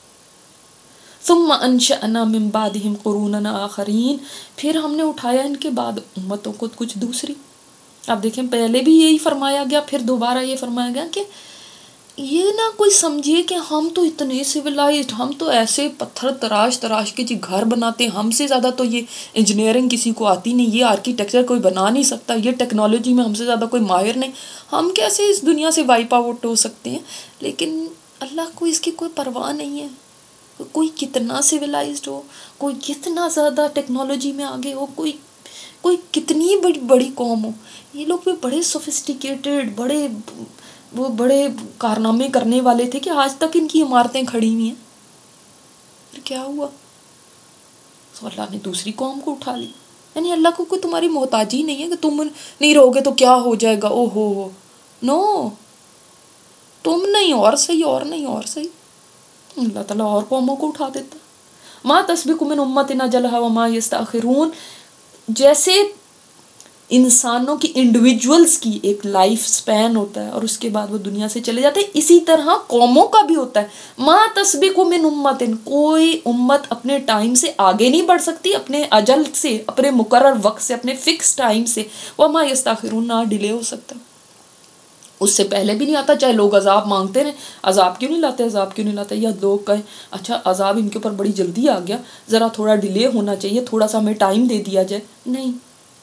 S1: ثم انشأنا من بعدهم قرونا آخرین، پھر ہم نے اٹھایا ان کے بعد امتوں کو کچھ دوسری. اب دیکھیں پہلے بھی یہی فرمایا گیا، پھر دوبارہ یہ فرمایا گیا کہ یہ نہ کوئی سمجھے کہ ہم تو اتنے سویلائزڈ، ہم تو ایسے پتھر تراش تراش کے جی گھر بناتے ہیں، ہم سے زیادہ تو یہ انجینئرنگ کسی کو آتی نہیں، یہ آرکیٹیکچر کوئی بنا نہیں سکتا، یہ ٹیکنالوجی میں ہم سے زیادہ کوئی ماہر نہیں، ہم کیسے اس دنیا سے وائپ آؤٹ ہو سکتے ہیں. لیکن اللہ کو اس کی کوئی پرواہ نہیں ہے. کوئی کتنا سویلائزڈ ہو، کوئی کتنا زیادہ ٹیکنالوجی میں آگے ہو، کوئی کوئی کتنی بڑی بڑی قوم ہو، یہ لوگ بھی بڑے سوفسٹیکیٹڈ، بڑے وہ بڑے کارنامے کرنے والے تھے کہ آج تک ان کی عمارتیں کھڑی ہوئی ہیں. پھر کیا ہوا؟ تو اللہ نے دوسری قوم کو اٹھا لی. یعنی اللہ کو کوئی تمہاری محتاجی نہیں ہے کہ تم نہیں رہو گے تو کیا ہو جائے گا، او ہو ہو، نو، تم نہیں اور صحیح، اور نہیں اور صحیح، اللہ تعالیٰ اور قوموں کو اٹھا دیتا. ما تسبق من امت اجلها وما یستأخرون، جیسے انسانوں کی انڈیویجولز کی ایک لائف سپین ہوتا ہے اور اس کے بعد وہ دنیا سے چلے جاتے ہیں، اسی طرح قوموں کا بھی ہوتا ہے. ما تسبق من امت، کوئی امت اپنے ٹائم سے آگے نہیں بڑھ سکتی، اپنے اجل سے، اپنے مقرر وقت سے، اپنے فکس ٹائم سے. وما یستأخرون، نہ ڈیلے ہو سکتا، اس سے پہلے بھی نہیں آتا. چاہے لوگ عذاب مانگتے رہے، عذاب کیوں نہیں لاتے، عذاب کیوں نہیں لاتے، یا لوگ کہیں اچھا عذاب ان کے اوپر بڑی جلدی آ گیا، ذرا تھوڑا ڈیلے ہونا چاہیے، تھوڑا سا ہمیں ٹائم دے دیا جائے. نہیں،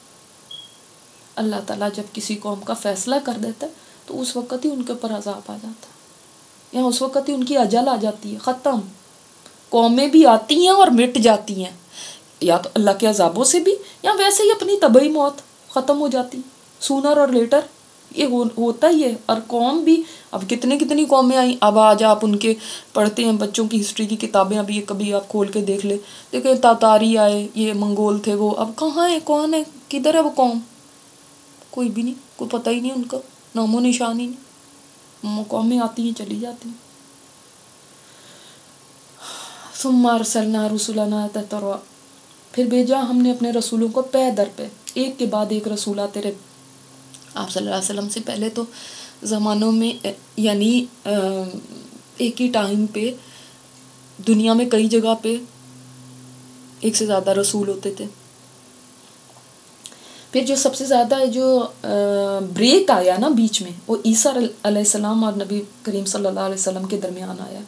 S1: اللہ تعالیٰ جب کسی قوم کا فیصلہ کر دیتا ہے تو اس وقت ہی ان کے اوپر عذاب آ جاتا ہے، یا اس وقت ہی ان کی اجل آ جاتی ہے، ختم. قومیں بھی آتی ہیں اور مٹ جاتی ہیں، یا تو اللہ کے عذابوں سے بھی، یا ویسے ہی اپنی طبعی موت ختم ہو جاتی، سونر اور لیٹر. یہ ہوتا ہی ہے. اور قوم بھی، اب کتنے کتنی قومیں آئیں، اب آج آپ ان کے پڑھتے ہیں بچوں کی ہسٹری کی کتابیں، ابھی کبھی آپ کھول کے دیکھ لیں، دیکھیں تاتاری آئے، یہ منگول تھے، وہ اب کہاں ہے، کون ہے، کدھر ہے وہ قوم، کوئی بھی نہیں، کوئی پتہ ہی نہیں ان کا، نام و نشان ہی نہیں. قومیں آتی ہیں چلی جاتی ہیں. ثم ارسلنا رسلنا تترا، پھر بھیجا ہم نے اپنے رسولوں کو پے در پہ، ایک کے بعد ایک رسول آتے رہے. آپ صلی اللہ علیہ وسلم سے پہلے تو زمانوں میں یعنی ایک ہی ٹائم پہ دنیا میں کئی جگہ پہ ایک سے زیادہ رسول ہوتے تھے. پھر جو سب سے زیادہ جو بریک آیا نا بیچ میں، وہ عیسیٰ علیہ السلام اور نبی کریم صلی اللہ علیہ وسلم کے درمیان آیا،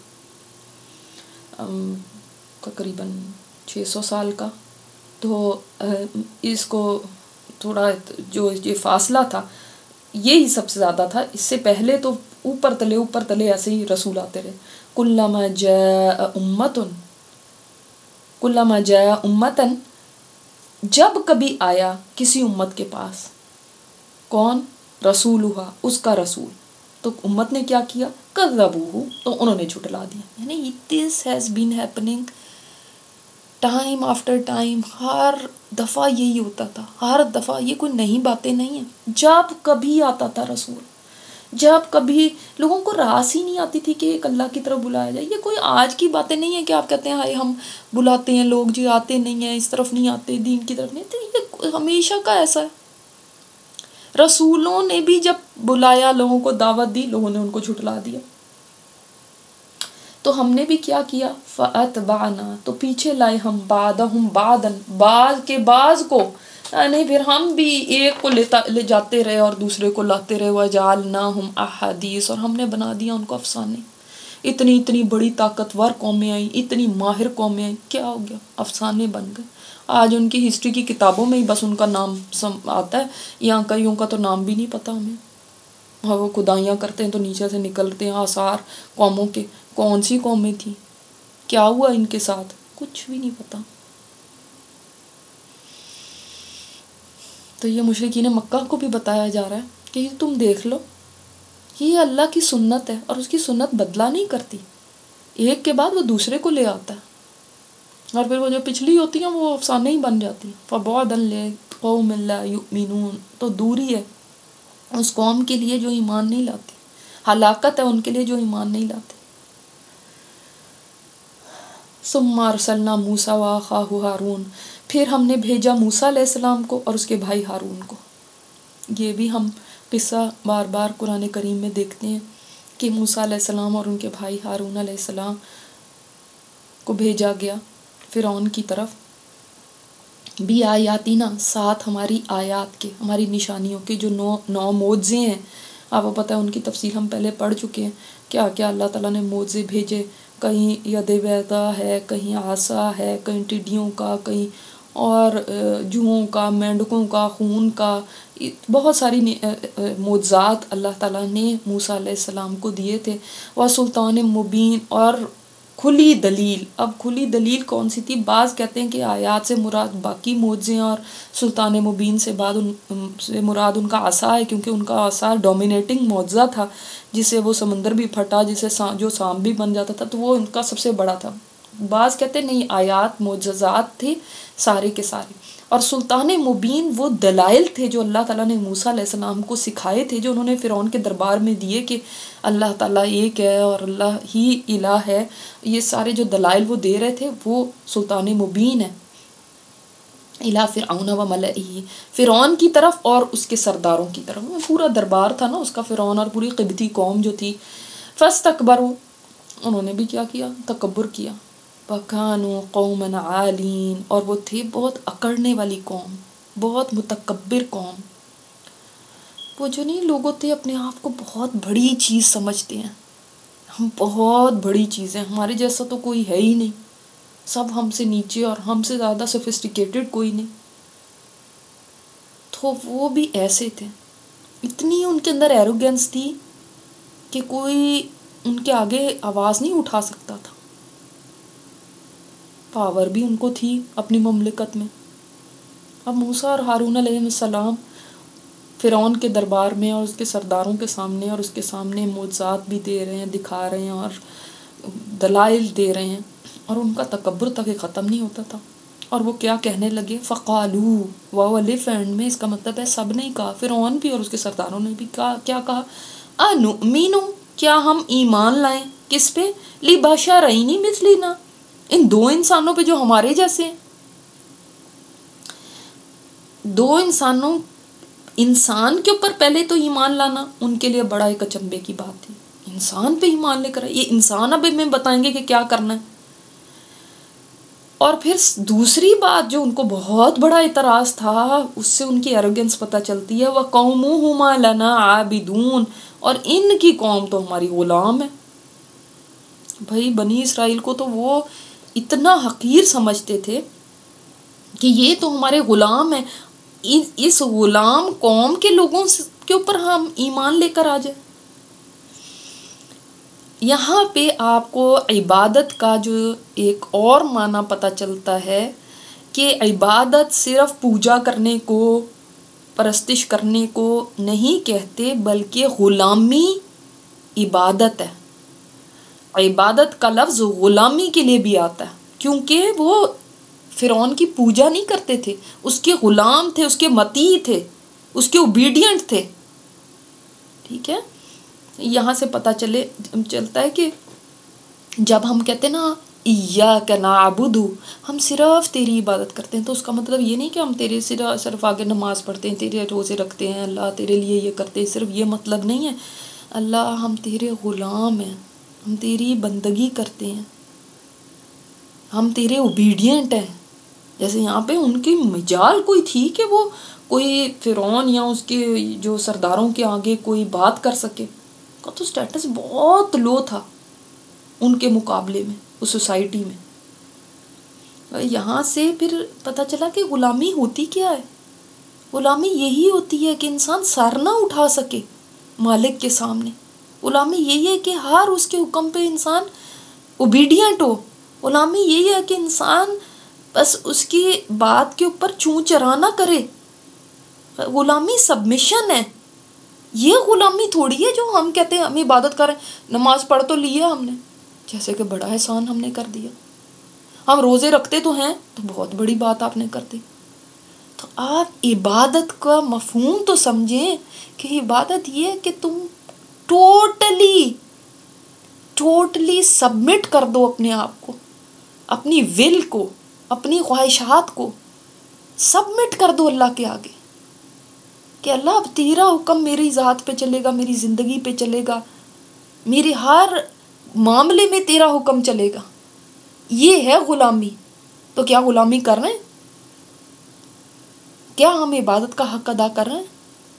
S1: تقریباً چھ سو سال کا. تو اس کو تھوڑا جو یہ فاصلہ تھا یہی سب سے زیادہ تھا. اس سے پہلے تو اوپر تلے اوپر تلے ایسے ہی رسول آتے رہے. کلما جاء امتن کلما جاء امتن، جب کبھی آیا کسی امت کے پاس، کون؟ رسولھا، اس کا رسول، تو امت نے کیا کیا؟ کذبوہ، تو انہوں نے جھٹلا دیا. یعنی this has been happening time after time. ہر دفعہ یہی ہوتا تھا، ہر دفعہ. یہ کوئی نئی باتیں نہیں ہیں. جب کبھی آتا تھا رسول، جب کبھی لوگوں کو راس ہی نہیں آتی تھی کہ ایک اللہ کی طرف بلایا جائے. یہ کوئی آج کی باتیں نہیں ہیں کہ آپ کہتے ہیں ہائے ہم بلاتے ہیں لوگ جی آتے نہیں ہیں، اس طرف نہیں آتے، دین کی طرف نہیں. تو یہ ہمیشہ کا ایسا ہے. رسولوں نے بھی جب بلایا، لوگوں کو دعوت دی، لوگوں نے ان کو جھٹلا دیا. تو ہم نے بھی کیا کیا؟ فَأَتْبَعْنَا، تو پیچھے لائے ہم بَعْدَهُمْ بَعْدًا، بعض کے بعض کو. یعنی پھر ہم بھی ایک کو لیتا لے جاتے رہے اور دوسرے کو لاتے رہے. وَجَعَلْنَاهُمْ أَحَادِيث، اور ہم نے بنا دیا ان کو افسانے. اتنی اتنی بڑی طاقتور قومیں آئیں، اتنی ماہر قومیں آئیں، کیا ہو گیا؟ افسانے بن گئے. آج ان کی ہسٹری کی کتابوں میں ہی بس ان کا نام آتا ہے، یہاں کئیوں کا تو نام بھی نہیں پتا ہمیں. اور وہ کھدائیاں کرتے ہیں تو نیچے سے نکلتے ہیں آثار قوموں کے. کون سی قومیں تھیں، کیا ہوا ان کے ساتھ، کچھ بھی نہیں پتا. تو یہ مشرکین مکہ کو بھی بتایا جا رہا ہے کہ تم دیکھ لو کہ یہ اللہ کی سنت ہے اور اس کی سنت بدلا نہیں کرتی. ایک کے بعد وہ دوسرے کو لے آتا ہے، اور پھر وہ جو پچھلی ہوتی ہیں وہ افسانے ہی بن جاتی ہیں. فَبُعْدًا لِقَوْمٍ لَا يُؤْمِنُونَ، تو دوری ہے اس قوم کے لیے جو ایمان نہیں لاتی. ہلاکت ہے ان کے لیے جو ایمان نہیں لاتے. ثُمَّ أَرْسَلْنَا مُوسَىٰ وَأَخَاهُ هَارُونَ، پھر ہم نے بھیجا موسیٰ علیہ السلام کو اور اس کے بھائی ہارون کو. یہ بھی ہم قصہ بار بار قرآن کریم میں دیکھتے ہیں کہ موسیٰ علیہ السلام اور ان کے بھائی ہارون علیہ السلام کو بھیجا گیا فرعون کی طرف. بھی آیاتینا، ساتھ ہماری آیات کے، ہماری نشانیوں کے، جو نو نو معجزے ہیں. آپ کو پتہ ہے ان کی تفصیل ہم پہلے پڑھ چکے ہیں. کیا کیا اللہ تعالیٰ نے معجزے بھیجے. کہیں ید بیضا ہے، کہیں عصا ہے، کہیں ٹڈیوں کا، کہیں اور جوؤں کا، مینڈکوں کا، خون کا. بہت ساری معجزات اللہ تعالیٰ نے موسیٰ علیہ السلام کو دیے تھے. وہ سلطان مبین، اور کھلی دلیل. اب کھلی دلیل کون سی تھی؟ بعض کہتے ہیں کہ آیات سے مراد باقی معجزے ہیں، اور سلطان مبین سے بعد ان سے مراد ان کا عصا ہے، کیونکہ ان کا عصا ڈومینیٹنگ معجزہ تھا جس سے وہ سمندر بھی پھٹا، جسے جو سانپ بھی بن جاتا تھا، تو وہ ان کا سب سے بڑا تھا. بعض کہتے ہیں نہیں، آیات معجزات تھے سارے کے سارے. اور سلطان مبین وہ دلائل تھے جو اللہ تعالیٰ نے موسیٰ علیہ السلام کو سکھائے تھے، جو انہوں نے فرعون کے دربار میں دیے کہ اللہ تعالیٰ ایک ہے اور اللہ ہی الہ ہے. یہ سارے جو دلائل وہ دے رہے تھے وہ سلطان مبین ہے. الہ فرعون و ملئہ، فرعون کی طرف اور اس کے سرداروں کی طرف. پورا دربار تھا نا اس کا، فرعون اور پوری قبطی قوم جو تھی. فاستکبروا، انہوں نے بھی کیا کیا؟ تکبر کیا. وَكَانُوا قَوْمًا عَالِينَ، اور وہ تھے بہت اکڑنے والی قوم، بہت متکبر قوم. وہ جو نہیں لوگ ہوتے اپنے آپ کو بہت بڑی چیز سمجھتے ہیں، ہم بہت بڑی چیز ہیں، ہمارے جیسا تو کوئی ہے ہی نہیں، سب ہم سے نیچے اور ہم سے زیادہ سوفسٹیکیٹڈ کوئی نہیں. تو وہ بھی ایسے تھے. اتنی ان کے اندر ایروگینس تھی کہ کوئی ان کے آگے آواز نہیں اٹھا سکتا تھا. پاور بھی ان کو تھی اپنی مملکت میں. اب موسیٰ اور ہارون علیہ السلام فرعون کے دربار میں اور اس کے سرداروں کے سامنے اور اس کے سامنے معجزات بھی دے رہے ہیں، دکھا رہے ہیں اور دلائل دے رہے ہیں، اور ان کا تکبر تک ختم نہیں ہوتا تھا. اور وہ کیا کہنے لگے؟ فقالو، واو الف اینڈ میں، اس کا مطلب ہے سب نے کہا، فرعون بھی اور اس کے سرداروں نے بھی کہا. کیا کہا؟ انؤمن، کیا ہم ایمان لائیں؟ کس پہ؟ لبشرین مثلنا، ان دو انسانوں پہ جو ہمارے جیسے ہیں. دو انسانوں انسان کے اوپر پہلے تو ایمان لانا ان کے لیے بڑا ایک اچنبے کی بات تھی. انسان پہ ایمان لے کر آئے. یہ انسان اب ہمیں بتائیں گے کہ کیا کرنا ہے. اور پھر دوسری بات جو ان کو بہت بڑا اعتراض تھا، اس سے ان کی ایروگنس پتہ چلتی ہے، وَقَوْمُهُمَا لَنَا عَابِدُونَ، اور ان کی قوم تو ہماری غلام ہے. بھائی بنی اسرائیل کو تو وہ اتنا حقیر سمجھتے تھے کہ یہ تو ہمارے غلام ہیں. اس غلام قوم کے لوگوں کے اوپر ہم ایمان لے کر آ جائیں. یہاں پہ آپ کو عبادت کا جو ایک اور معنی پتہ چلتا ہے کہ عبادت صرف پوجا کرنے کو، پرستش کرنے کو نہیں کہتے، بلکہ غلامی عبادت ہے. عبادت کا لفظ غلامی کے لیے بھی آتا ہے، کیونکہ وہ فرعون کی پوجا نہیں کرتے تھے، اس کے غلام تھے، اس کے مطیع تھے، اس کے اوبیڈینٹ تھے. ٹھیک ہے. یہاں سے پتہ چلے چلتا ہے کہ جب ہم کہتے ہیں نا ایاک نعبد، ہم صرف تیری عبادت کرتے ہیں، تو اس کا مطلب یہ نہیں کہ ہم تیرے صرف صرف آگے نماز پڑھتے ہیں، تیرے روزے رکھتے ہیں، اللہ تیرے لیے یہ کرتے ہیں، صرف یہ مطلب نہیں ہے. اللہ ہم تیرے غلام ہیں، ہم تیری بندگی کرتے ہیں، ہم تیرے اوبیڈینٹ ہیں. جیسے یہاں پہ ان کی مجال کوئی تھی کہ وہ کوئی فرعون یا اس کے جو سرداروں کے آگے کوئی بات کر سکے، کا تو سٹیٹس بہت لو تھا ان کے مقابلے میں اس سوسائٹی میں. یہاں سے پھر پتہ چلا کہ غلامی ہوتی کیا ہے. غلامی یہی ہوتی ہے کہ انسان سر نہ اٹھا سکے مالک کے سامنے. غلامی یہی ہے کہ ہر اس کے حکم پہ انسان اوبیڈینٹ ہو. غلامی یہی ہے کہ انسان بس اس کی بات کے اوپر چوں چرا نہ کرے. غلامی سبمیشن ہے. یہ غلامی تھوڑی ہے جو ہم کہتے ہیں ہم عبادت کر رہے ہیں، نماز پڑھ تو لیا ہم نے، جیسے کہ بڑا احسان ہم نے کر دیا. ہم روزے رکھتے تو ہیں، تو بہت بڑی بات آپ نے کر دی. تو آپ عبادت کا مفہوم تو سمجھیں کہ عبادت یہ ہے کہ تم ٹوٹلی ٹوٹلی سبمٹ کر دو اپنے آپ کو، اپنی ول کو، اپنی خواہشات کو سبمٹ کر دو اللہ کے آگے کہ اللہ اب تیرا حکم میری ذات پہ چلے گا، میری زندگی پہ چلے گا، میرے ہر معاملے میں تیرا حکم چلے گا. یہ ہے غلامی. تو کیا غلامی کر رہے ہیں؟ کیا ہم عبادت کا حق ادا کر رہے ہیں؟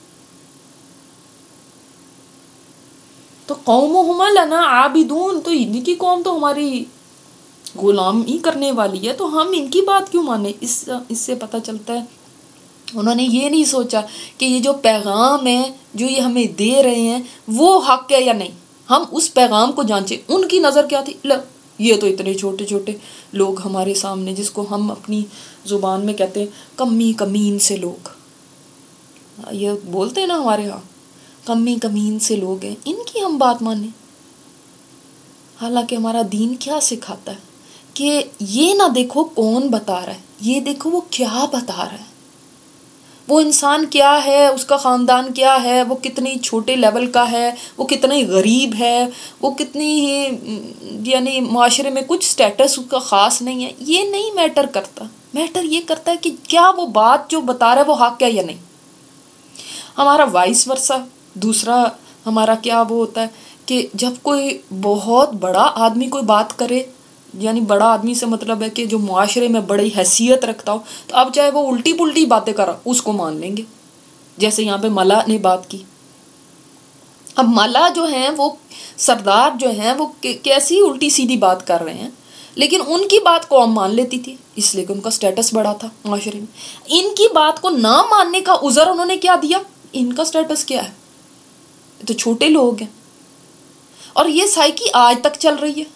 S1: تو قومہما لنا عابدون، تو ان کی قوم تو ہماری غلام ہی کرنے والی ہے، تو ہم ان کی بات کیوں مانیں؟ اس اس سے پتہ چلتا ہے انہوں نے یہ نہیں سوچا کہ یہ جو پیغام ہے جو یہ ہمیں دے رہے ہیں وہ حق ہے یا نہیں. ہم اس پیغام کو جانچیں. ان کی نظر کیا تھی؟ لو یہ تو اتنے چھوٹے چھوٹے لوگ ہمارے سامنے، جس کو ہم اپنی زبان میں کہتے ہیں کمی کمین سے لوگ، یہ بولتے ہیں نا ہمارے ہاں کمی کمین سے لوگ ہیں، ان کی ہم بات مانیں. حالانکہ ہمارا دین کیا سکھاتا ہے کہ یہ نہ دیکھو کون بتا رہا ہے، یہ دیکھو وہ کیا بتا رہا ہے. وہ انسان کیا ہے، اس کا خاندان کیا ہے، وہ کتنی چھوٹے لیول کا ہے، وہ کتنی غریب ہے، وہ کتنی یعنی معاشرے میں کچھ سٹیٹس اس کا خاص نہیں ہے، یہ نہیں میٹر کرتا. میٹر یہ کرتا ہے کہ کیا وہ بات جو بتا رہا ہے وہ حق ہے یا نہیں. ہمارا وائس ورثہ دوسرا ہمارا کیا وہ ہوتا ہے کہ جب کوئی بہت بڑا آدمی کوئی بات کرے، یعنی بڑا آدمی سے مطلب ہے کہ جو معاشرے میں بڑی حیثیت رکھتا ہو، تو اب چاہے وہ الٹی پلٹی باتیں کر رہا اس کو مان لیں گے. جیسے یہاں پہ ملا نے بات کی. اب ملا جو ہیں وہ سردار جو ہیں وہ کیسی الٹی سیدھی بات کر رہے ہیں، لیکن ان کی بات قوم مان لیتی تھی، اس لیے کہ ان کا سٹیٹس بڑا تھا معاشرے میں. ان کی بات کو نہ ماننے کا عذر انہوں نے کیا دیا؟ ان کا سٹیٹس کیا ہے، تو چھوٹے لوگ ہیں. اور یہ سائیکی آج تک چل رہی ہے.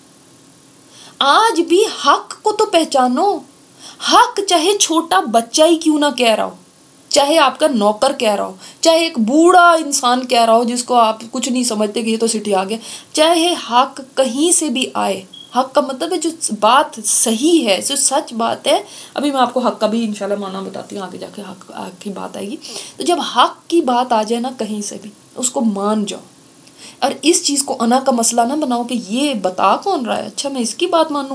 S1: آج بھی حق کو تو پہچانو. حق چاہے چھوٹا بچہ ہی کیوں نہ کہہ رہا ہو، چاہے آپ کا نوکر کہہ رہا ہو، چاہے ایک بوڑھا انسان کہہ رہا ہو جس کو آپ کچھ نہیں سمجھتے کہ یہ تو سٹی آ گیا، چاہے حق کہیں سے بھی آئے. حق کا مطلب ہے جو بات صحیح ہے، جو سچ بات ہے. ابھی میں آپ کو حق کا بھی انشاءاللہ معنی بتاتی ہوں، آگے جا کے حق کی بات آئے گی. تو جب حق کی بات آ جائے نا کہیں سے بھی، اس کو مان جاؤ. اور اس چیز کو انا کا مسئلہ نہ بناؤ کہ یہ بتا کون رہا ہے، اچھا میں اس کی بات مانوں گی.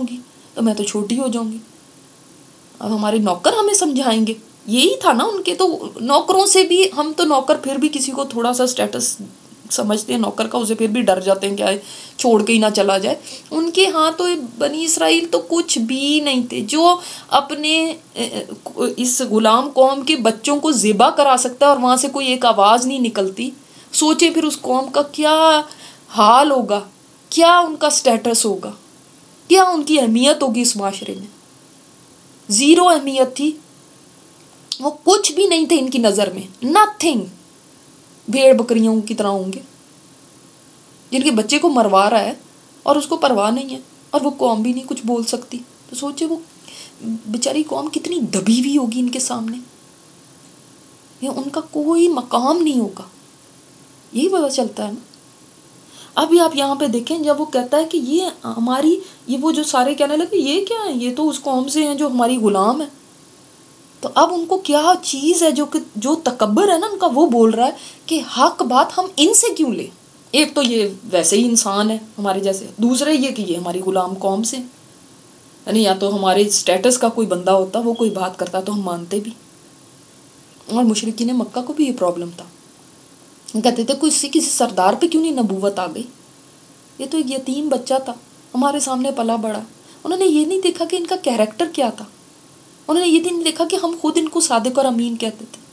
S1: تو میں تو چھوٹی ہو جاؤں گی، اب ہمارے نوکر ہمیں سمجھائیں گے. یہی تھا نا ان کے. تو نوکروں سے بھی ہم تو نوکر پھر بھی کسی کو تھوڑا سا اسٹیٹس سمجھتے ہیں نوکر کا، اسے پھر بھی ڈر جاتے ہیں کہ آئے چھوڑ کے ہی نہ چلا جائے. ان کے ہاں تو بنی اسرائیل تو کچھ بھی نہیں تھے جو اپنے اس غلام قوم کے بچوں کو ذبح کرا سکتا ہے اور وہاں سے کوئی ایک آواز نہیں نکلتی. سوچے پھر اس قوم کا کیا حال ہوگا، کیا ان کا اسٹیٹس ہوگا، کیا ان کی اہمیت ہوگی اس معاشرے میں. زیرو اہمیت تھی، وہ کچھ بھی نہیں تھے ان کی نظر میں، نتھنگ. بھیڑ بکریوں کی طرح ہوں گے جن کے بچے کو مروا رہا ہے اور اس کو پرواہ نہیں ہے، اور وہ قوم بھی نہیں کچھ بول سکتی. تو سوچے وہ بیچاری قوم کتنی دبی ہوئی ہوگی ان کے سامنے، یا ان کا کوئی مقام نہیں ہوگا. یہی پتہ چلتا ہے نا. ابھی آپ یہاں پہ دیکھیں جب وہ کہتا ہے کہ یہ ہماری، یہ وہ جو سارے کہنے لگے یہ کیا ہے، یہ تو اس قوم سے ہیں جو ہماری غلام ہے. تو اب ان کو کیا چیز ہے جو کہ جو تکبر ہے نا ان کا، وہ بول رہا ہے کہ حق بات ہم ان سے کیوں لیں. ایک تو یہ ویسے ہی انسان ہے ہمارے جیسے، دوسرے یہ کہ یہ ہماری غلام قوم سے، یعنی یا تو ہمارے اسٹیٹس کا کوئی بندہ ہوتا وہ کوئی بات کرتا تو ہم مانتے بھی. اور مشرکین مکہ کو بھی یہ پرابلم تھا، کہتے تھے کوئی کسی سردار پہ کیوں نہیں نبوت آ گئی، یہ تو ایک یتیم بچہ تھا ہمارے سامنے پلا بڑا. انہوں نے یہ نہیں دیکھا کہ ان کا کیریکٹر کیا تھا، انہوں نے یہ نہیں دیکھا کہ ہم خود ان کو صادق اور امین کہتے تھے.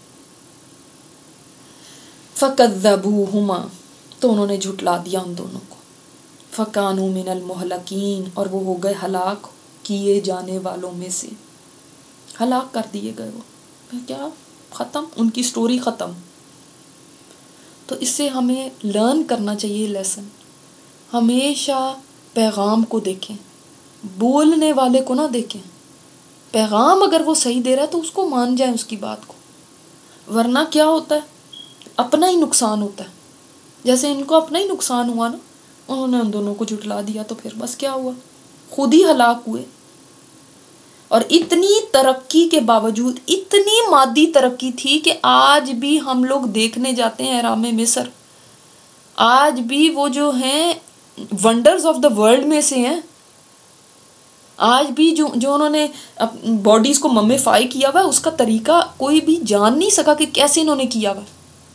S1: فَكَذَّبُوهُمَا، تو انہوں نے جھٹلا دیا ان دونوں کو. فَكَانُوا مِنَ الْمُهْلَكِينَ، اور وہ ہو گئے ہلاک کیے جانے والوں میں سے، ہلاک کر دیے گئے. وہ کیا ختم، ان کی سٹوری ختم. تو اس سے ہمیں لرن کرنا چاہیے لیسن. ہمیشہ پیغام کو دیکھیں، بولنے والے کو نہ دیکھیں. پیغام اگر وہ صحیح دے رہا ہے تو اس کو مان جائیں اس کی بات کو، ورنہ کیا ہوتا ہے اپنا ہی نقصان ہوتا ہے. جیسے ان کو اپنا ہی نقصان ہوا نا، انہوں نے ان دونوں کو جھٹلا دیا تو پھر بس کیا ہوا، خود ہی ہلاک ہوئے. اور اتنی ترقی کے باوجود، اتنی مادی ترقی تھی کہ آج بھی ہم لوگ دیکھنے جاتے ہیں احرام مصر، آج بھی وہ جو ہیں ونڈرز آف دا ورلڈ میں سے ہیں. آج بھی جو جو انہوں نے باڈیز کو ممیفائی کیا ہوا اس کا طریقہ کوئی بھی جان نہیں سکا کہ کیسے انہوں نے کیا ہوا.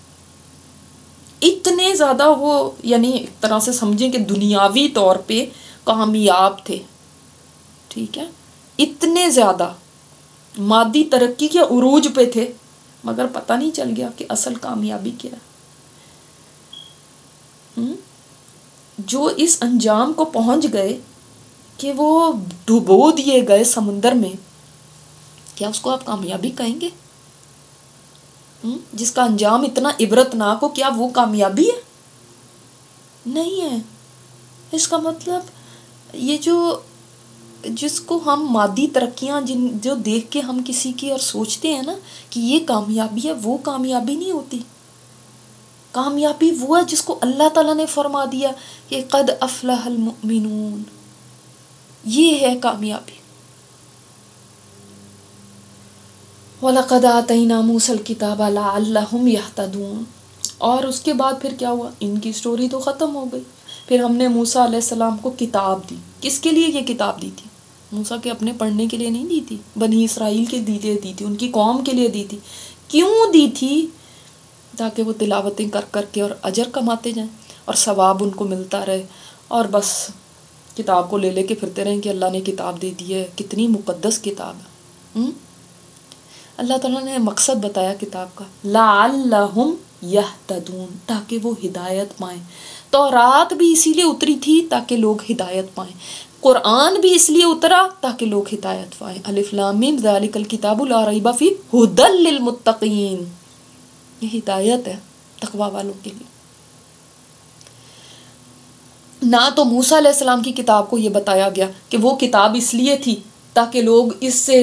S1: اتنے زیادہ وہ یعنی ایک طرح سے سمجھیں کہ دنیاوی طور پہ کامیاب تھے. ٹھیک ہے، اتنے زیادہ مادی ترقی کے عروج پہ تھے، مگر پتہ نہیں چل گیا کہ اصل کامیابی کیا ہے. جو اس انجام کو پہنچ گئے کہ وہ ڈبو دیے گئے سمندر میں، کیا اس کو آپ کامیابی کہیں گے؟ جس کا انجام اتنا عبرتناک ہو، کیا وہ کامیابی ہے؟ نہیں ہے. اس کا مطلب یہ جو جس کو ہم مادی ترقیاں جن جو دیکھ کے ہم کسی کی اور سوچتے ہیں نا کہ یہ کامیابی ہے، وہ کامیابی نہیں ہوتی. کامیابی وہ ہے جس کو اللہ تعالیٰ نے فرما دیا کہ قد افلح المؤمنون، یہ ہے کامیابی. وَلَقَدْ آتَيْنَا مُوسَى الْكِتَابَ لَعَلَّهُمْ يَهْتَدُونَ. اور اس کے بعد پھر کیا ہوا، ان کی سٹوری تو ختم ہو گئی. پھر ہم نے موسیٰ علیہ السلام کو کتاب دی. کس کے لیے یہ کتاب دی تھی؟ موسیٰ کے اپنے پڑھنے کے لیے نہیں دی تھی، بنی اسرائیل کے لیے دی تھی، ان کی قوم کے لیے دی تھی. کیوں دی تھی؟ تاکہ وہ تلاوتیں کر کر کے اور اجر کماتے جائیں اور ثواب ان کو ملتا رہے، اور بس کتاب کو لے لے کے پھرتے رہیں کہ اللہ نے کتاب دے دی ہے. کتنی مقدس کتاب ہے. اللہ تعالیٰ نے مقصد بتایا کتاب کا، لعلہم یہتدون، تاکہ وہ ہدایت پائیں. تورات بھی اسی لیے اتری تھی تاکہ لوگ ہدایت پائیں. قرآن بھی اس لیے اترا تاکہ لوگ ہدایت پائیں. الف لام میم ذالک الکتاب لا ریب فیہ ھدی للمتقین، یہ ہدایت ہے تقوی والوں کے لیے. نہ تو موسیٰ علیہ السلام کی کتاب کو یہ بتایا گیا کہ وہ کتاب اس لیے تھی تاکہ لوگ اس سے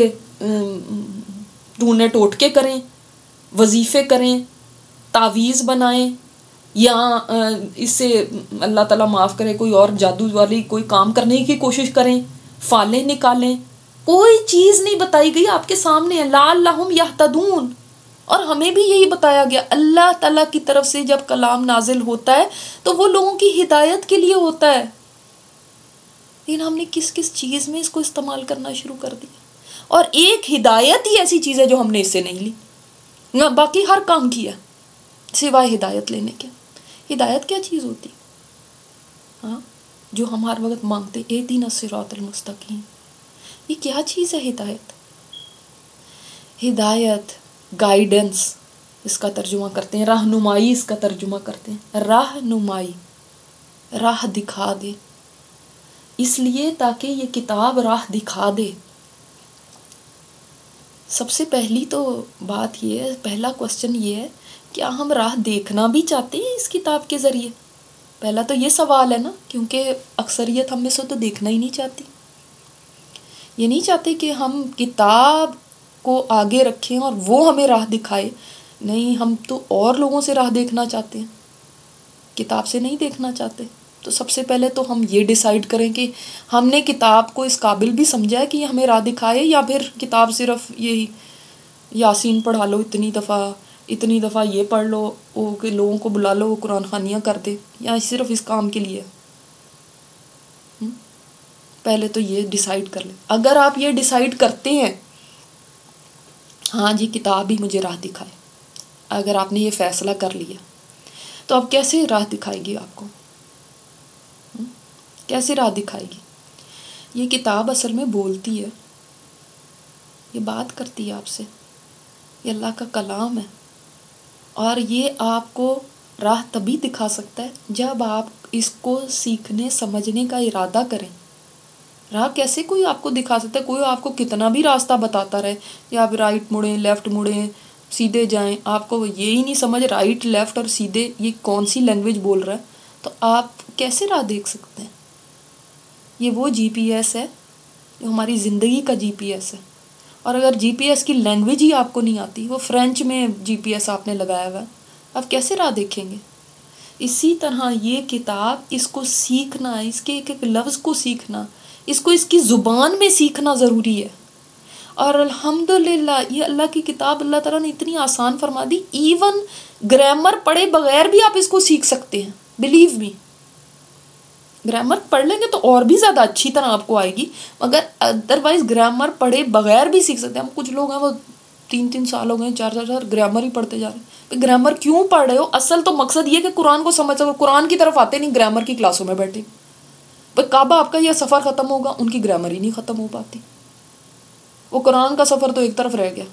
S1: ٹونے ٹوٹکے کریں، وظیفے کریں، تعویذ بنائیں، یا اس سے اللہ تعالیٰ معاف کرے کوئی اور جادو والی کوئی کام کرنے کی کوشش کریں، فالیں نکالیں. کوئی چیز نہیں بتائی گئی، آپ کے سامنے لعلہم یہتدون. اور ہمیں بھی یہی بتایا گیا، اللہ تعالیٰ کی طرف سے جب کلام نازل ہوتا ہے تو وہ لوگوں کی ہدایت کے لیے ہوتا ہے. لیکن ہم نے کس کس چیز میں اس کو استعمال کرنا شروع کر دیا. اور ایک ہدایت ہی ایسی چیز ہے جو ہم نے اس سے نہیں لی، نہ باقی ہر کام کیا سوائے ہدایت لینے کے. ہدایت کیا چیز ہوتی؟ ہاں جو ہم ہر وقت مانگتے اہدنا الصراط المستقیم، یہ کیا چیز ہے ہدایت؟ ہدایت گائیڈنس اس کا ترجمہ کرتے ہیں، رہنمائی اس کا ترجمہ کرتے ہیں. رہنمائی، راہ دکھا دے، اس لیے تاکہ یہ کتاب راہ دکھا دے. سب سے پہلی تو بات یہ ہے، پہلا کوشچن یہ ہے، کیا ہم راہ دیکھنا بھی چاہتے ہیں اس کتاب کے ذریعے؟ پہلا تو یہ سوال ہے نا، کیونکہ اکثریت ہم میں سے تو دیکھنا ہی نہیں چاہتی. یہ نہیں چاہتے کہ ہم کتاب کو آگے رکھیں اور وہ ہمیں راہ دکھائے. نہیں، ہم تو اور لوگوں سے راہ دیکھنا چاہتے ہیں، کتاب سے نہیں دیکھنا چاہتے. تو سب سے پہلے تو ہم یہ ڈیسائیڈ کریں کہ ہم نے کتاب کو اس قابل بھی سمجھا ہے کہ یہ ہمیں راہ دکھائے، یا پھر کتاب صرف یہی یاسین پڑھا لو اتنی دفعہ، اتنی دفعہ یہ پڑھ لو وہ کہ لوگوں کو بلا لو وہ قرآن خوانیاں کر دے، یا صرف اس کام کے لیے. پہلے تو یہ ڈیسائیڈ کر لیں. اگر آپ یہ ڈیسائیڈ کرتے ہیں ہاں جی کتاب ہی مجھے راہ دکھائے، اگر آپ نے یہ فیصلہ کر لیا، تو اب کیسے راہ دکھائے گی آپ کو؟ کیسے راہ دکھائے گی؟ یہ کتاب اصل میں بولتی ہے، یہ بات کرتی ہے آپ سے، یہ اللہ کا کلام ہے. اور یہ آپ کو راہ تبھی دکھا سکتا ہے جب آپ اس کو سیکھنے سمجھنے کا ارادہ کریں. راہ کیسے کوئی آپ کو دکھا سکتا ہے؟ کوئی آپ کو کتنا بھی راستہ بتاتا رہے، یا آپ رائٹ مڑیں، لیفٹ مڑیں، سیدھے جائیں، آپ کو یہی نہیں سمجھ رائٹ لیفٹ اور سیدھے یہ کون سی لینگویج بول رہا ہے، تو آپ کیسے راہ دیکھ سکتے ہیں؟ یہ وہ جی پی ایس ہے جو ہماری زندگی کا جی پی ایس ہے. اور اگر جی پی ایس کی لینگویج ہی آپ کو نہیں آتی، وہ فرینچ میں جی پی ایس آپ نے لگایا ہوا ہے، آپ کیسے راہ دیکھیں گے؟ اسی طرح یہ کتاب، اس کو سیکھنا، اس کے ایک ایک لفظ کو سیکھنا، اس کو اس کی زبان میں سیکھنا ضروری ہے. اور الحمدللہ یہ اللہ کی کتاب اللہ تعالیٰ نے اتنی آسان فرما دی، ایون گرامر پڑھے بغیر بھی آپ اس کو سیکھ سکتے ہیں. بلیو می، گرامر پڑھ لیں گے تو اور بھی زیادہ اچھی طرح آپ کو آئے گی، مگر ادروائز گرامر پڑھے بغیر بھی سیکھ سکتے ہیں. ہم کچھ لوگ ہیں وہ تین تین سال ہو گئے، چار چار سال گرامر ہی پڑھتے جا رہے ہیں. گرامر کیوں پڑھ رہے ہو؟ اصل تو مقصد یہ کہ قرآن کو سمجھ سکو. قرآن کی طرف آتے نہیں، گرامر کی کلاسوں میں بیٹھے. کعبہ آپ کا یہ سفر ختم ہوگا، ان کی گرامر ہی نہیں ختم ہو پاتی. وہ قرآن کا سفر تو ایک طرف رہ گیا.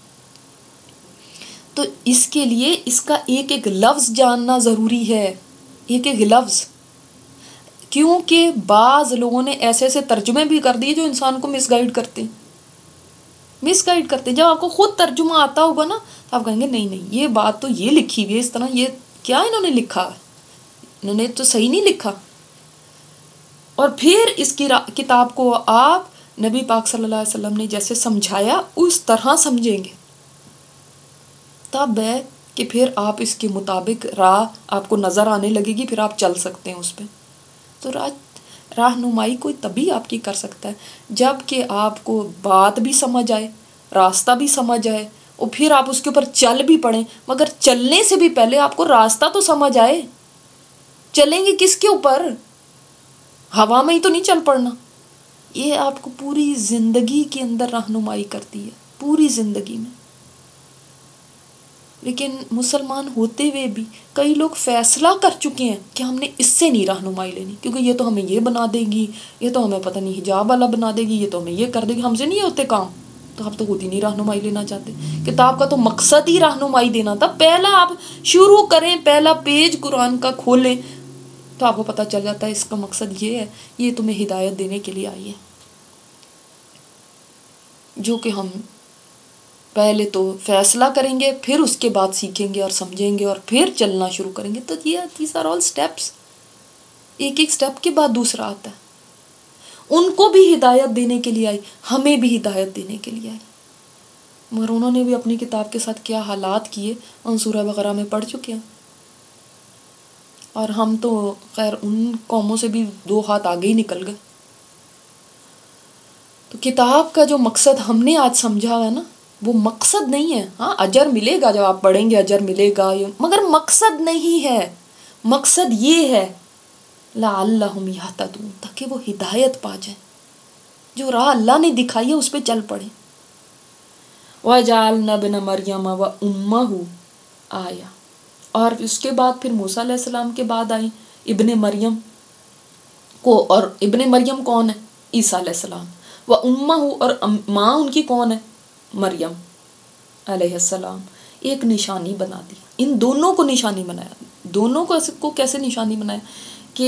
S1: تو اس کے لیے اس کا ایک ایک لفظ جاننا ضروری ہے، ایک ایک لفظ. کیونکہ بعض لوگوں نے ایسے ایسے ترجمے بھی کر دیے جو انسان کو مس گائیڈ کرتے ہیں مس گائیڈ کرتے ہیں جب آپ کو خود ترجمہ آتا ہوگا نا تو آپ کہیں گے نہیں نہیں یہ بات تو یہ لکھی ہوئی ہے اس طرح، یہ کیا انہوں نے لکھا ہے، انہوں نے تو صحیح نہیں لکھا. اور پھر اس کی کتاب کو آپ نبی پاک صلی اللہ علیہ وسلم نے جیسے سمجھایا اس طرح سمجھیں گے، تب ہے کہ پھر آپ اس کے مطابق راہ آپ کو نظر آنے لگے گی، پھر آپ چل سکتے ہیں اس پہ. تو راہ رہنمائی کوئی تبھی آپ کی کر سکتا ہے جب کہ آپ کو بات بھی سمجھ آئے، راستہ بھی سمجھ آئے، اور پھر آپ اس کے اوپر چل بھی پڑیں. مگر چلنے سے بھی پہلے آپ کو راستہ تو سمجھ آئے. چلیں گے کس کے اوپر؟ ہوا میں ہی تو نہیں چل پڑنا. یہ آپ کو پوری زندگی کے اندر رہنمائی کرتی ہے، پوری زندگی میں. لیکن مسلمان ہوتے ہوئے بھی کئی لوگ فیصلہ کر چکے ہیں کہ ہم نے اس سے نہیں رہنمائی لینی، کیونکہ یہ تو ہمیں یہ بنا دے گی، یہ تو ہمیں پتہ نہیں حجاب والا بنا دے گی، یہ تو ہمیں یہ کر دے گی، ہم سے نہیں ہوتے کام. تو آپ تو خود ہی نہیں رہنمائی لینا چاہتے. کتاب کا تو مقصد ہی رہنمائی دینا تھا. پہلا آپ شروع کریں، پہلا پیج قرآن کا کھولیں تو آپ کو پتہ چل جاتا ہے اس کا مقصد یہ ہے، یہ تمہیں ہدایت دینے کے لیے آئی ہے. جو کہ ہم پہلے تو فیصلہ کریں گے، پھر اس کے بعد سیکھیں گے اور سمجھیں گے اور پھر چلنا شروع کریں گے. تو یہ دیز آر آل اسٹیپس، ایک ایک اسٹیپ کے بعد دوسرا آتا ہے. ان کو بھی ہدایت دینے کے لیے آئی، ہمیں بھی ہدایت دینے کے لیے آئی. مگر انہوں نے بھی اپنی کتاب کے ساتھ کیا حالات کیے ہم سورہ بقرہ میں پڑھ چکے ہیں. اور ہم تو خیر ان قوموں سے بھی دو ہاتھ آگے ہی نکل گئے. تو کتاب کا جو مقصد ہم نے آج سمجھا ہے نا، وہ مقصد نہیں ہے. ہاں اجر ملے گا، جب آپ پڑھیں گے اجر ملے گا، مگر مقصد نہیں ہے. مقصد یہ ہے لعلہم یہتدون، تاکہ وہ ہدایت پا جائیں، جو راہ اللہ نے دکھائی ہے اس پہ چل پڑے. وَجَعَلْنَا ابْنَ مَرْيَمَ وَأُمَّهُ آیا، اور اس کے بعد پھر موسیٰ علیہ السلام کے بعد آئیں ابن مریم کو. اور ابن مریم کون ہے؟ عیسیٰ علیہ السلام. وَأُمَّهُ، اور ماں ان کی کون ہے؟ مریم علیہ السلام. ایک نشانی بنا دی، ان دونوں کو نشانی بنایا. دونوں کو کیسے نشانی بنایا کہ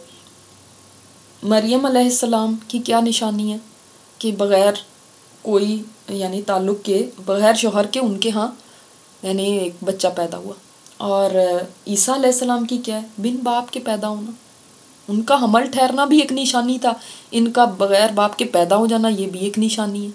S1: مریم علیہ السلام کی کیا نشانی ہے کہ بغیر کوئی یعنی تعلق کے، بغیر شوہر کے ان کے ہاں یعنی ایک بچہ پیدا ہوا. اور عیسیٰ علیہ السلام کی کیا ہے؟ بن باپ کے پیدا ہونا. ان کا حمل ٹھہرنا بھی ایک نشانی تھا، ان کا بغیر باپ کے پیدا ہو جانا یہ بھی ایک نشانی ہے.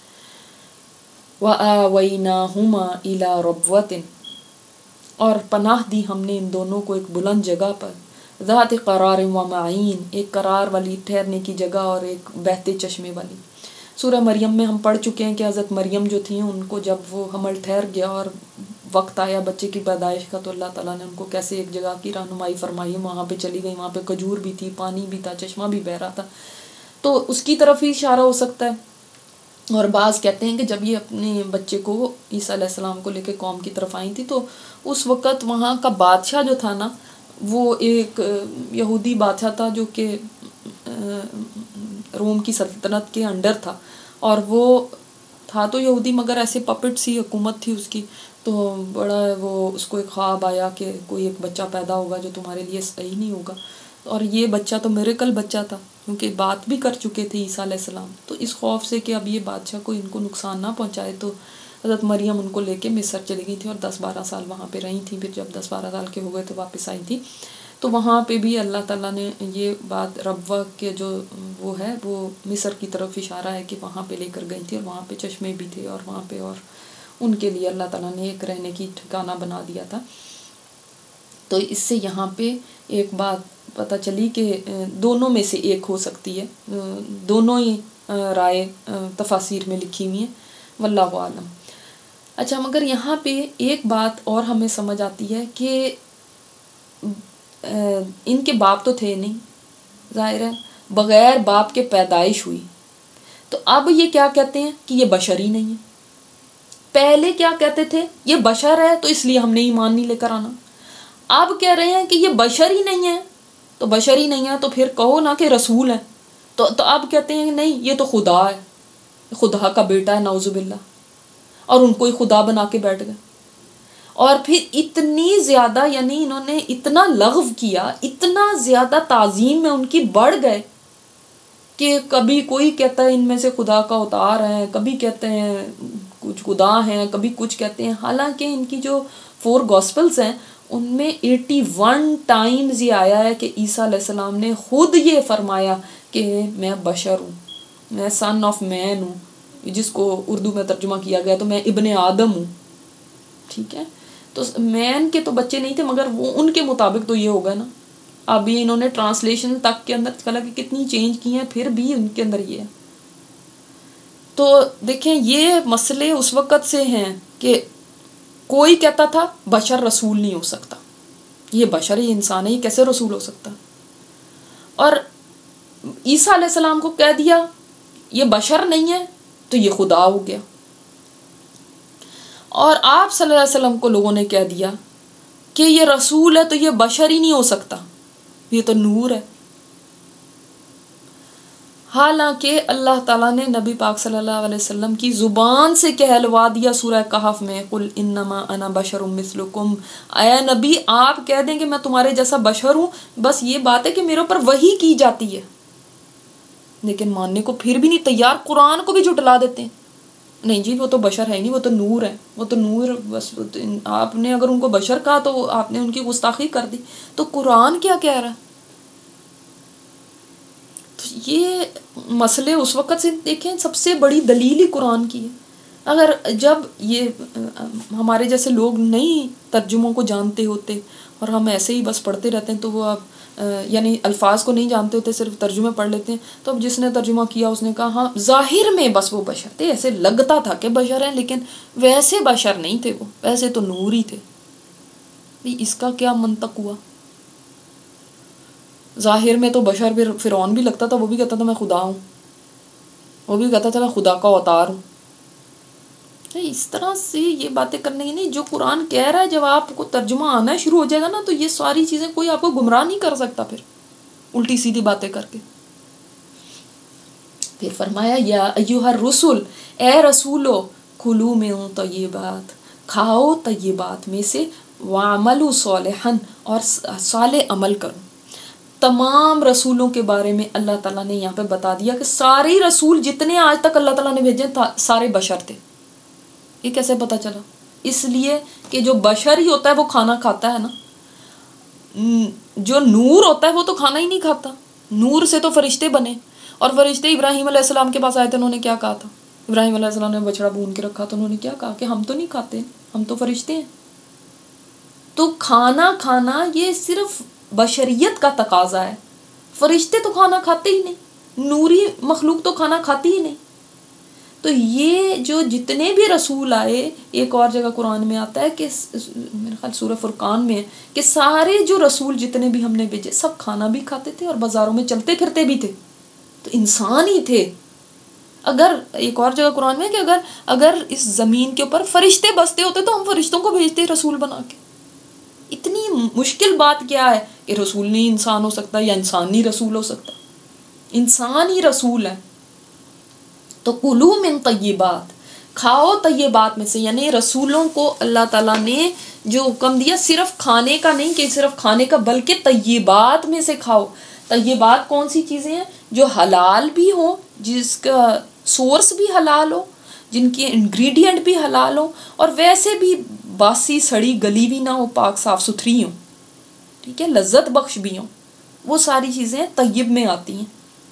S1: وَآوَيْنَاهُمَا إِلَىٰ رَبْوَةٍ، اور پناہ دی ہم نے ان دونوں کو ایک بلند جگہ پر، ذات قرار و معین، ایک قرار والی ٹھہرنے کی جگہ اور ایک بہتے چشمے والی. سورہ مریم میں ہم پڑھ چکے ہیں کہ حضرت مریم جو تھیں ان کو جب وہ حمل ٹھہر گیا اور وقت آیا بچے کی پیدائش کا تو اللہ تعالیٰ نے ان کو کیسے ایک جگہ کی رہنمائی فرمائی، وہاں پہ چلی گئی، وہاں پہ کھجور بھی تھی، پانی بھی تھا، چشمہ بھی بہہ رہا تھا. تو اس کی طرف ہی اشارہ ہو سکتا ہے. اور بعض کہتے ہیں کہ جب یہ اپنے بچے کو عیسیٰ علیہ السلام کو لے کے قوم کی طرف آئی تھی تو اس وقت وہاں کا بادشاہ جو تھا نا وہ ایک یہودی بادشاہ تھا جو کہ روم کی سلطنت کے انڈر تھا، اور وہ تھا تو یہودی مگر ایسے پپٹ سی حکومت تھی اس کی. تو بڑا وہ اس کو ایک خواب آیا کہ کوئی ایک بچہ پیدا ہوگا جو تمہارے لیے صحیح نہیں ہوگا، اور یہ بچہ تو میریکل بچہ تھا کیونکہ بات بھی کر چکے تھے عیسیٰ علیہ السلام. تو اس خوف سے کہ اب یہ بادشاہ کو ان کو نقصان نہ پہنچائے تو حضرت مریم ان کو لے کے مصر چلی گئی تھی اور دس بارہ سال وہاں پہ رہی تھیں. پھر جب دس بارہ سال کے ہو گئے تو واپس آئی تھی. تو وہاں پہ بھی اللہ تعالیٰ نے یہ بات ربوہ کے جو وہ ہے وہ مصر کی طرف اشارہ ہے کہ وہاں پہ لے کر گئی تھی، اور وہاں پہ چشمے بھی تھے اور وہاں پہ اور ان کے لیے اللہ تعالیٰ نے ایک رہنے کی ٹھکانہ بنا دیا تھا. تو اس سے یہاں پہ ایک بات پتہ چلی کہ دونوں میں سے ایک ہو سکتی ہے، دونوں ہی رائے تفاسیر میں لکھی ہوئی ہیں، واللہ عالم. اچھا مگر یہاں پہ ایک بات اور ہمیں سمجھ آتی ہے کہ ان کے باپ تو تھے نہیں، ظاہر ہے بغیر باپ کے پیدائش ہوئی. تو اب یہ کیا کہتے ہیں کہ یہ بشر ہی نہیں ہے. پہلے کیا کہتے تھے؟ یہ بشر ہے تو اس لیے ہم نے ایمان نہیں لے کر آنا. اب کہہ رہے ہیں کہ یہ بشر ہی نہیں ہے. تو بشر ہی نہیں ہے تو پھر کہو نا کہ رسول ہے. تو تو اب کہتے ہیں کہ نہیں یہ تو خدا ہے، خدا کا بیٹا ہے نعوذ باللہ، اور ان کو ہی خدا بنا کے بیٹھ گئے. اور پھر اتنی زیادہ یعنی انہوں نے اتنا لغو کیا، اتنا زیادہ تعظیم میں ان کی بڑھ گئے کہ کبھی کوئی کہتا ہے ان میں سے خدا کا اوتار ہے، کبھی کہتے ہیں کچھ خدا ہیں، کبھی کچھ کہتے ہیں. حالانکہ ان کی جو فور گاسپلز ہیں ان میں ایٹی ون ٹائمز یہ آیا ہے کہ عیسیٰ علیہ السلام نے خود یہ فرمایا کہ میں بشر ہوں، میں سن آف مین ہوں، جس کو اردو میں ترجمہ کیا گیا تو میں ابن آدم ہوں. ٹھیک ہے، تو مین کے تو بچے نہیں تھے مگر وہ ان کے مطابق تو یہ ہوگا نا. اب یہ انہوں نے ٹرانسلیشن تک کے اندر کلا کہ کتنی چینج کی ہیں پھر بھی ان کے اندر یہ ہے. تو دیکھیں یہ مسئلے اس وقت سے ہیں کہ کوئی کہتا تھا بشر رسول نہیں ہو سکتا، یہ بشر ہی انسان ہے، یہ کیسے رسول ہو سکتا. اور عیسیٰ علیہ السلام کو کہہ دیا یہ بشر نہیں ہے تو یہ خدا ہو گیا. اور آپ صلی اللہ علیہ وسلم کو لوگوں نے کہہ دیا کہ یہ رسول ہے تو یہ بشر ہی نہیں ہو سکتا، یہ تو نور ہے. حالانکہ اللہ تعالیٰ نے نبی پاک صلی اللہ علیہ وسلم کی زبان سے کہلوا دیا سورہ کہف میں قل انما انا بشر مثلکم، اے نبی آپ کہہ دیں کہ میں تمہارے جیسا بشر ہوں، بس یہ بات ہے کہ میرے اوپر وحی کی جاتی ہے. لیکن ماننے کو پھر بھی نہیں تیار، قرآن کو بھی جھٹلا دیتے ہیں. نہیں جی وہ تو بشر ہے نہیں، وہ تو نور ہے، وہ تو نور بس. آپ نے اگر ان کو بشر کہا تو آپ نے ان کی گستاخی کر دی. تو قرآن کیا کہہ رہا ہے؟ تو یہ مسئلے اس وقت سے دیکھیں سب سے بڑی دلیل ہی قرآن کی ہے. اگر جب یہ ہمارے جیسے لوگ نہیں ترجموں کو جانتے ہوتے اور ہم ایسے ہی بس پڑھتے رہتے ہیں تو وہ اب یعنی الفاظ کو نہیں جانتے ہوتے، صرف ترجمے پڑھ لیتے ہیں، تو اب جس نے ترجمہ کیا اس نے کہا ہاں ظاہر میں بس وہ بشر تھے، ایسے لگتا تھا کہ بشر ہیں لیکن ویسے بشر نہیں تھے، وہ ویسے تو نور ہی تھے. اس کا کیا منطق ہوا؟ ظاہر میں تو بشر پھر فرعون بھی لگتا تھا، وہ بھی کہتا تھا میں خدا ہوں، وہ بھی کہتا تھا میں خدا کا اوتار ہوں. اس طرح سے یہ باتیں کرنے کی نہیں. جو قرآن کہہ رہا ہے جب آپ کو ترجمہ آنا شروع ہو جائے گا نا تو یہ ساری چیزیں کوئی آپ کو گمراہ نہیں کر سکتا پھر الٹی سیدھی باتیں کر کے. پھر فرمایا یا ایھا الرسل، اے رسولو، کلوا من طیبات، کھاؤ طیبات میں سے، وعملوا صالحا، اور صالح عمل کرو. تمام رسولوں کے بارے میں اللہ تعالیٰ نے یہاں پہ بتا دیا کہ سارے رسول جتنے آج تک اللہ تعالیٰ نے بھیجے سارے بشر تھے. یہ کیسے پتا چلا؟ اس لیے کہ جو بشر ہی ہوتا ہے وہ کھانا کھاتا ہے نا. جو نور ہوتا ہے وہ تو کھانا ہی نہیں کھاتا. نور سے تو فرشتے بنے، اور فرشتے ابراہیم علیہ السلام کے پاس آئے تھے، انہوں نے کیا کہا تھا؟ ابراہیم علیہ السلام نے بچڑا بھون کے رکھا تو انہوں نے کیا کہا کہ ہم تو نہیں کھاتے، ہم تو فرشتے ہیں. تو کھانا کھانا یہ صرف بشریت کا تقاضا ہے. فرشتے تو کھانا کھاتے ہی نہیں، نوری مخلوق تو کھانا کھاتی ہی نہیں. تو یہ جو جتنے بھی رسول آئے، ایک اور جگہ قرآن میں آتا ہے کہ میرے خیال سورہ فرقان میں ہے کہ سارے جو رسول جتنے بھی ہم نے بھیجے سب کھانا بھی کھاتے تھے اور بازاروں میں چلتے پھرتے بھی تھے. تو انسان ہی تھے. اگر ایک اور جگہ قرآن میں کہ اگر اگر اس زمین کے اوپر فرشتے بستے ہوتے تو ہم فرشتوں کو بھیجتے رسول بنا کے. اتنی مشکل بات کیا ہے کہ رسول نہیں انسان ہو سکتا یا انسان نہیں رسول ہو سکتا؟ انسان ہی رسول ہے. تو کلوا من طیبات، کھاؤ طیبات میں سے. یعنی رسولوں کو اللہ تعالیٰ نے جو حکم دیا صرف کھانے کا نہیں کہ صرف کھانے کا، بلکہ طیبات میں سے کھاؤ. طیبات کون سی چیزیں ہیں؟ جو حلال بھی ہو، جس کا سورس بھی حلال ہو، جن کے انگریڈینٹ بھی حلال ہو، اور ویسے بھی باسی سڑی گلی بھی نہ ہو، پاک صاف ستھری ہوں. ٹھیک ہے، لذت بخش بھی ہوں. وہ ساری چیزیں طیب میں آتی ہیں.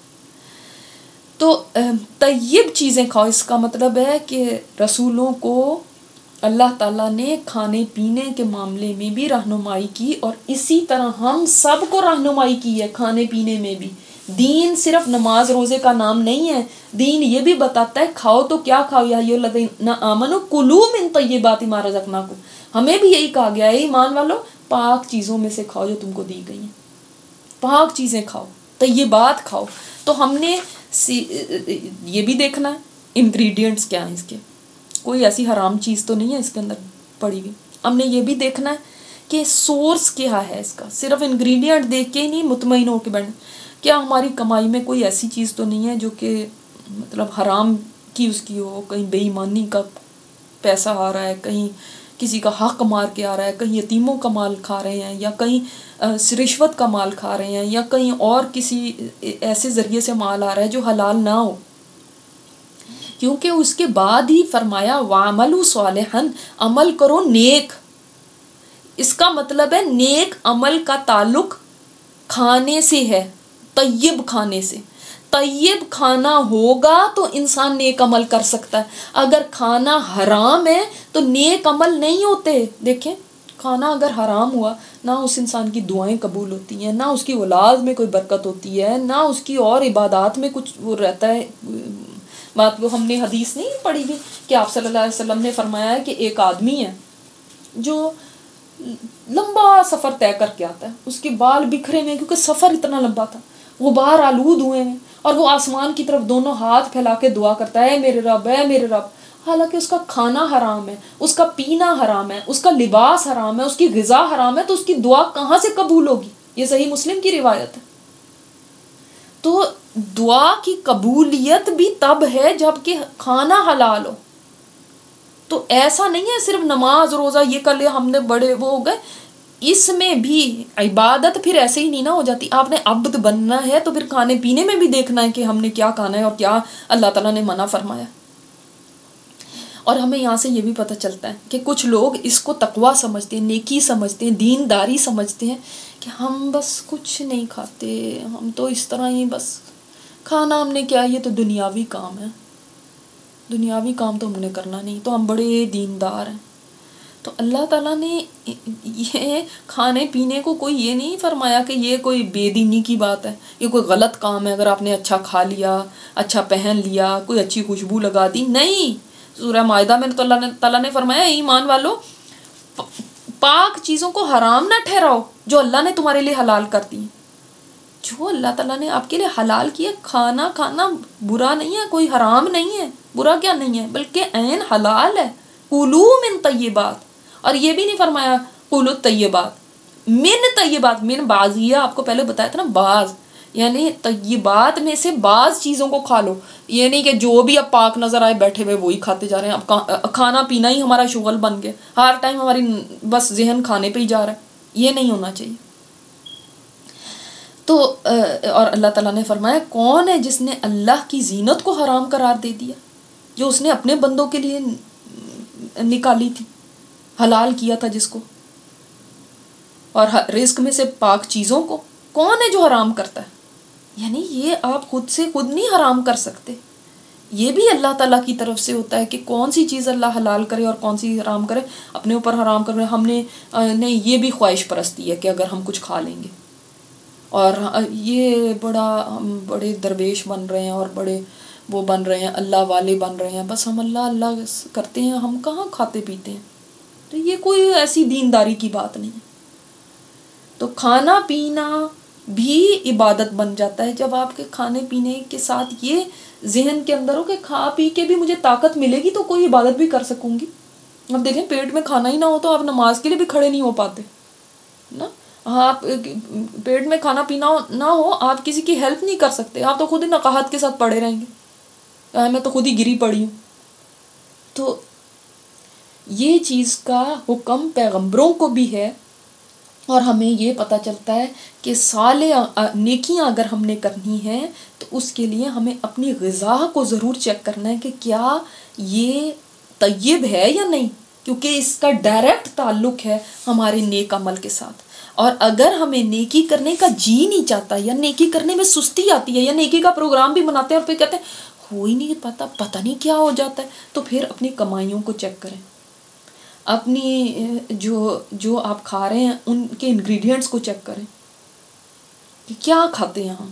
S1: تو طیب چیزیں کھاؤ، اس کا مطلب ہے کہ رسولوں کو اللہ تعالیٰ نے کھانے پینے کے معاملے میں بھی رہنمائی کی، اور اسی طرح ہم سب کو رہنمائی کی ہے کھانے پینے میں بھی. دین صرف نماز روزے کا نام نہیں ہے. دین یہ بھی بتاتا ہے کھاؤ تو کیا کھاؤ. یا ایھا الذین آمنوا کلوا من طیبات ما رزقناکم. ہمیں بھی یہی کہا گیا ہے ایمان والو پاک چیزوں میں سے کھاؤ جو تم کو دی گئی ہیں. پاک چیزیں کھاؤ، طیبات کھاؤ. تو ہم نے یہ بھی دیکھنا ہے انگریڈینٹس کیا ہیں اس کے. کوئی ایسی حرام چیز تو نہیں ہے اس کے اندر پڑی ہوئی. ہم نے یہ بھی دیکھنا ہے کہ سورس کیا ہے اس کا. صرف انگریڈینٹ دیکھ کے ہی نہیں مطمئن ہو کے بیٹھنا. کیا ہماری کمائی میں کوئی ایسی چیز تو نہیں ہے جو کہ مطلب حرام کی اس کی ہو، کہیں بے ایمانی کا پیسہ آ رہا ہے، کہیں کسی کا حق مار کے آ رہا ہے، کہیں یتیموں کا مال کھا رہے ہیں، یا کہیں رشوت کا مال کھا رہے ہیں، یا کہیں اور کسی ایسے ذریعے سے مال آ رہا ہے جو حلال نہ ہو. کیونکہ اس کے بعد ہی فرمایا وَعَمَلُوا صَالِحًا، عمل کرو نیک. اس کا مطلب ہے نیک عمل کا تعلق کھانے سے ہے، طیب کھانے سے. طیب کھانا ہوگا تو انسان نیک عمل کر سکتا ہے. اگر کھانا حرام ہے تو نیک عمل نہیں ہوتے. دیکھیں کھانا اگر حرام ہوا، نہ اس انسان کی دعائیں قبول ہوتی ہیں، نہ اس کی اولاد میں کوئی برکت ہوتی ہے، نہ اس کی اور عبادات میں کچھ وہ رہتا ہے. بات وہ ہم نے حدیث نہیں پڑھی ہوئی کہ آپ صلی اللہ علیہ وسلم نے فرمایا ہے کہ ایک آدمی ہے جو لمبا سفر طے کر کے آتا ہے، اس کے بال بکھرے ہوئے کیونکہ سفر اتنا لمبا تھا، غبار آلود ہوئے ہیں، اور وہ آسمان کی طرف دونوں ہاتھ پھیلا کے دعا کرتا ہے میرے رب اے میرے رب. حالانکہ اس کا کھانا حرام ہے، اس کا پینا حرام ہے، اس کا لباس حرام ہے، اس کی غذا حرام ہے. تو اس کی دعا کہاں سے قبول ہوگی؟ یہ صحیح مسلم کی روایت ہے. تو دعا کی قبولیت بھی تب ہے جب کہ کھانا حلال ہو. تو ایسا نہیں ہے صرف نماز روزہ یہ کر لیا ہم نے بڑے وہ ہو گئے. اس میں بھی عبادت پھر ایسے ہی نہیں نہ ہو جاتی. آپ نے عبد بننا ہے تو پھر کھانے پینے میں بھی دیکھنا ہے کہ ہم نے کیا کھانا ہے اور کیا اللہ تعالیٰ نے منع فرمایا. اور ہمیں یہاں سے یہ بھی پتہ چلتا ہے کہ کچھ لوگ اس کو تقویٰ سمجھتے ہیں، نیکی سمجھتے ہیں، دینداری سمجھتے ہیں کہ ہم بس کچھ نہیں کھاتے، ہم تو اس طرح ہی بس کھانا ہم نے کیا، یہ تو دنیاوی کام ہے، دنیاوی کام تو ہم نے کرنا نہیں، تو ہم بڑے دیندار ہیں. تو اللہ تعالیٰ نے یہ کھانے پینے کو کوئی یہ نہیں فرمایا کہ یہ کوئی بے دینی کی بات ہے، یہ کوئی غلط کام ہے اگر آپ نے اچھا کھا لیا، اچھا پہن لیا، کوئی اچھی خوشبو لگا دی. نہیں، سورہ مائدہ میں تو اللہ نے تعالیٰ نے فرمایا ایمان والو پاک چیزوں کو حرام نہ ٹھہراؤ جو اللہ نے تمہارے لیے حلال کر دی. جو اللہ تعالیٰ نے آپ کے لیے حلال کیا، کھانا کھانا برا نہیں ہے، کوئی حرام نہیں ہے، برا کیا نہیں ہے، بلکہ عین حلال ہے. کلو من طیبات، اور یہ بھی نہیں فرمایا کلو طیبات من طیبات، من بعضیہ آپ کو پہلے بتایا تھا نا، بعض یعنی طیبات میں سے بعض چیزوں کو کھا لو. یہ نہیں کہ جو بھی اب پاک نظر آئے بیٹھے ہوئے وہی کھاتے جا رہے ہیں. اب کھانا پینا ہی ہمارا شغل بن گیا، ہر ٹائم ہماری بس ذہن کھانے پہ ہی جا رہا ہے. یہ نہیں ہونا چاہیے. تو اور اللہ تعالیٰ نے فرمایا کون ہے جس نے اللہ کی زینت کو حرام قرار دے دیا، جو اس نے اپنے بندوں کے لیے نکالی تھی، حلال کیا تھا جس کو، اور رزق میں سے پاک چیزوں کو کون ہے جو حرام کرتا ہے. یعنی یہ آپ خود سے خود نہیں حرام کر سکتے، یہ بھی اللہ تعالیٰ کی طرف سے ہوتا ہے کہ کون سی چیز اللہ حلال کرے اور کون سی حرام کرے. اپنے اوپر حرام کرے ہم نے نہیں، یہ بھی خواہش پرستی ہے کہ اگر ہم کچھ کھا لیں گے، اور یہ بڑا ہم بڑے درویش بن رہے ہیں اور بڑے وہ بن رہے ہیں، اللہ والے بن رہے ہیں، بس ہم اللہ اللہ کرتے ہیں، ہم کہاں کھاتے پیتے ہیں. تو یہ کوئی ایسی دینداری کی بات نہیں ہے. تو کھانا پینا بھی عبادت بن جاتا ہے جب آپ کے کھانے پینے کے ساتھ یہ ذہن کے اندر ہو کہ کھا پی کے بھی مجھے طاقت ملے گی تو کوئی عبادت بھی کر سکوں گی. اب دیکھیں پیٹ میں کھانا ہی نہ ہو تو آپ نماز کے لیے بھی کھڑے نہیں ہو پاتے نا. آپ پیٹ میں کھانا پینا نہ ہو، آپ کسی کی ہیلپ نہیں کر سکتے، آپ تو خود ہی نقاہت کے ساتھ پڑے رہیں گے، میں تو خود ہی گری پڑی ہوں. تو یہ چیز کا حکم پیغمبروں کو بھی ہے، اور ہمیں یہ پتہ چلتا ہے کہ صالح نیکیاں اگر ہم نے کرنی ہیں تو اس کے لیے ہمیں اپنی غذا کو ضرور چیک کرنا ہے کہ کیا یہ طیب ہے یا نہیں، کیونکہ اس کا ڈائریکٹ تعلق ہے ہمارے نیک عمل کے ساتھ. اور اگر ہمیں نیکی کرنے کا جی نہیں چاہتا، یا نیکی کرنے میں سستی آتی ہے، یا نیکی کا پروگرام بھی بناتے ہیں اور پھر کہتے ہیں ہو ہی نہیں پتا، پتہ نہیں کیا ہو جاتا ہے، تو پھر اپنی کمائیوں کو چیک کریں، اپنی جو جو آپ کھا رہے ہیں ان کے انگریڈینٹس کو چیک کریں کہ کیا کھاتے ہیں ہم.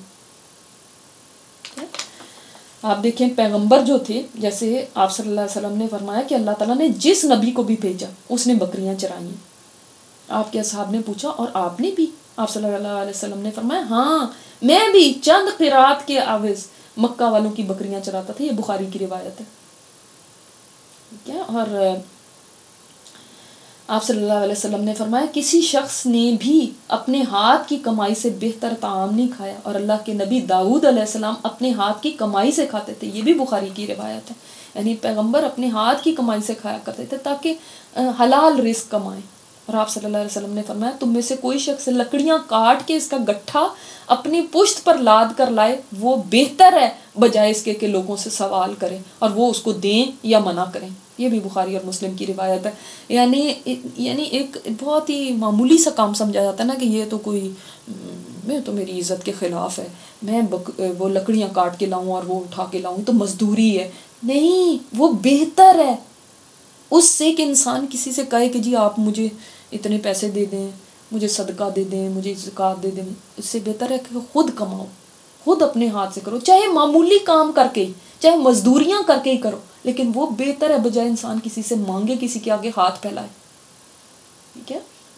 S1: آپ دیکھیں پیغمبر جو تھے، جیسے آپ صلی اللہ علیہ وسلم نے فرمایا کہ اللہ تعالیٰ نے جس نبی کو بھی بھیجا اس نے بکریاں چرائیں. آپ کے اصحاب نے پوچھا اور آپ نے بھی؟ آپ صلی اللہ علیہ وسلم نے فرمایا ہاں میں بھی چند قرات کے عوض مکہ والوں کی بکریاں چراتا تھا. یہ بخاری کی روایت ہے. ٹھیک ہے. اور آپ صلی اللہ علیہ وسلم نے فرمایا کسی شخص نے بھی اپنے ہاتھ کی کمائی سے بہتر طعام نہیں کھایا، اور اللہ کے نبی داؤد علیہ السلام اپنے ہاتھ کی کمائی سے کھاتے تھے. یہ بھی بخاری کی روایت ہے. یعنی پیغمبر اپنے ہاتھ کی کمائی سے کھایا کرتے تھے تاکہ حلال رزق کمائیں. اور آپ صلی اللہ علیہ وسلم نے فرمایا تم میں سے کوئی شخص لکڑیاں کاٹ کے اس کا گٹھا اپنی پشت پر لاد کر لائے، وہ بہتر ہے بجائے اس کے کہ لوگوں سے سوال کریں اور وہ اس کو دیں یا منع کریں. یہ بھی بخاری اور مسلم کی روایت ہے. یعنی یعنی ایک بہت ہی معمولی سا کام سمجھا جاتا ہے نا کہ یہ تو کوئی میں تو میری عزت کے خلاف ہے، میں وہ لکڑیاں کاٹ کے لاؤں اور وہ اٹھا کے لاؤں تو مزدوری ہے. نہیں، وہ بہتر ہے اس سے کہ انسان کسی سے کہے کہ جی آپ مجھے اتنے پیسے دے دیں، مجھے صدقہ دے دیں، مجھے زکوٰۃ دے دیں. اس سے بہتر ہے کہ خود کماؤ، خود اپنے ہاتھ سے کرو، چاہے معمولی کام کر کے ہی، چاہے مزدوریاں کر کے ہی کرو، لیکن وہ بہتر ہے بجائے انسان کسی سے مانگے، کسی کے آگے ہاتھ پھیلائے. ٹھیک ہے.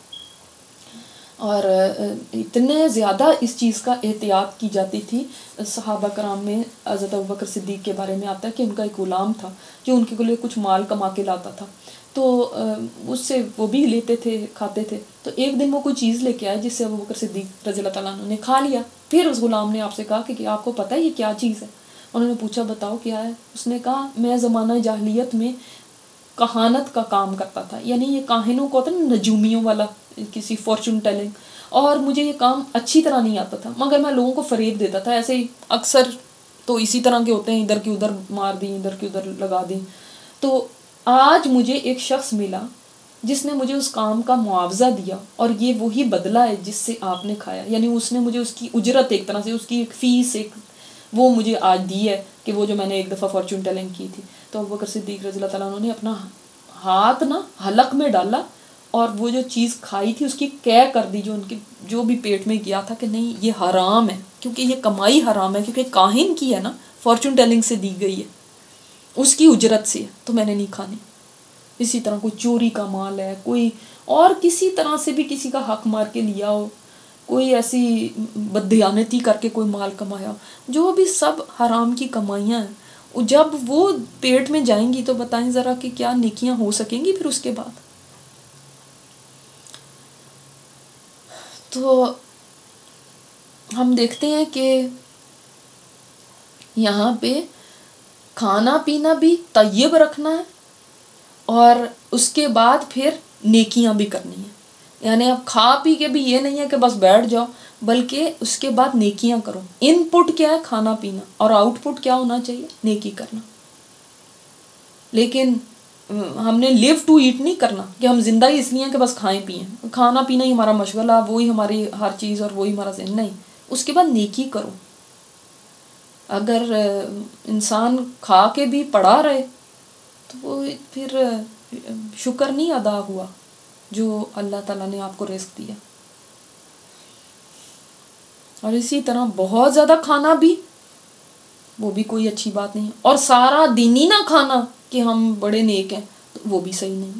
S1: اور اتنے زیادہ اس چیز کا احتیاط کی جاتی تھی. صحابہ کرام میں حضرت ابوبکر صدیق کے بارے میں آتا ہے کہ ان کا ایک غلام تھا جو ان کے لیے کچھ مال کما کے لاتا تھا، تو اس سے وہ بھی لیتے تھے، کھاتے تھے. تو ایک دن وہ کوئی چیز لے کے آئے جس سے ابوبکر صدیق رضی اللہ تعالیٰ عنہ نے کھا لیا. پھر اس غلام نے آپ سے کہا کہ آپ کو پتہ ہے یہ کیا چیز ہے؟ انہوں نے پوچھا بتاؤ کیا ہے. اس نے کہا میں زمانہ جاہلیت میں کہانت کا کام کرتا تھا، یعنی یہ کاہنوں کو ہوتا ہے نا، نجومیوں والا، کسی فارچون ٹیلنگ، اور مجھے یہ کام اچھی طرح نہیں آتا تھا مگر میں لوگوں کو فریب دیتا تھا. ایسے ہی اکثر تو اسی طرح کے ہوتے ہیں، ادھر کی ادھر مار دیں، ادھر کی ادھر لگا دیں. تو آج مجھے ایک شخص ملا جس نے مجھے اس کام کا معاوضہ دیا اور یہ وہی بدلہ ہے جس سے آپ نے کھایا. یعنی اس نے مجھے اس کی اجرت، ایک طرح سے اس کی ایک فیس، ایک وہ مجھے آج دی ہے کہ وہ جو میں نے ایک دفعہ فارچون ٹیلنگ کی تھی. تو ابوبکر صدیق رضی اللہ تعالیٰ عنہ نے اپنا ہاتھ نا حلق میں ڈالا اور وہ جو چیز کھائی تھی اس کی قے کر دی، جو ان کے جو بھی پیٹ میں گیا تھا کہ نہیں یہ حرام ہے، کیونکہ یہ کمائی حرام ہے، کیونکہ کاہن کی ہے نا، فارچون ٹیلنگ سے دی گئی ہے، اس کی اجرت سے، تو میں نے نہیں کھانی. اسی طرح کوئی چوری کا مال ہے، کوئی اور کسی طرح سے بھی کسی کا حق مار کے لیا ہو کوئی ایسی بددیانتی کر کے کوئی مال کمایا، جو بھی سب حرام کی کمائیاں ہیں، جب وہ پیٹ میں جائیں گی تو بتائیں ذرا کہ کیا نیکیاں ہو سکیں گی پھر اس کے بعد؟ تو ہم دیکھتے ہیں کہ یہاں پہ کھانا پینا بھی طیب رکھنا ہے، اور اس کے بعد پھر نیکیاں بھی کرنی ہیں. یعنی اب کھا پی کے بھی یہ نہیں ہے کہ بس بیٹھ جاؤ، بلکہ اس کے بعد نیکیاں کرو. ان پٹ کیا ہے؟ کھانا پینا، اور آؤٹ پٹ کیا ہونا چاہیے؟ نیکی کرنا. لیکن ہم نے لیو ٹو ایٹ نہیں کرنا کہ ہم زندہ ہی اس لیے ہیں کہ بس کھائیں پئیں، کھانا پینا ہی ہمارا مشغلہ، وہی ہماری ہر چیز اور وہی ہمارا ذہن. نہیں، اس کے بعد نیکی کرو. اگر انسان کھا کے بھی پڑا رہے تو وہ پھر شکر نہیں ادا ہوا جو اللہ تعالیٰ نے آپ کو رزق دیا. اور اسی طرح بہت زیادہ کھانا بھی، وہ بھی کوئی اچھی بات نہیں. اور سارا دن ہی نہ کھانا کہ ہم بڑے نیک ہیں، تو وہ بھی صحیح نہیں.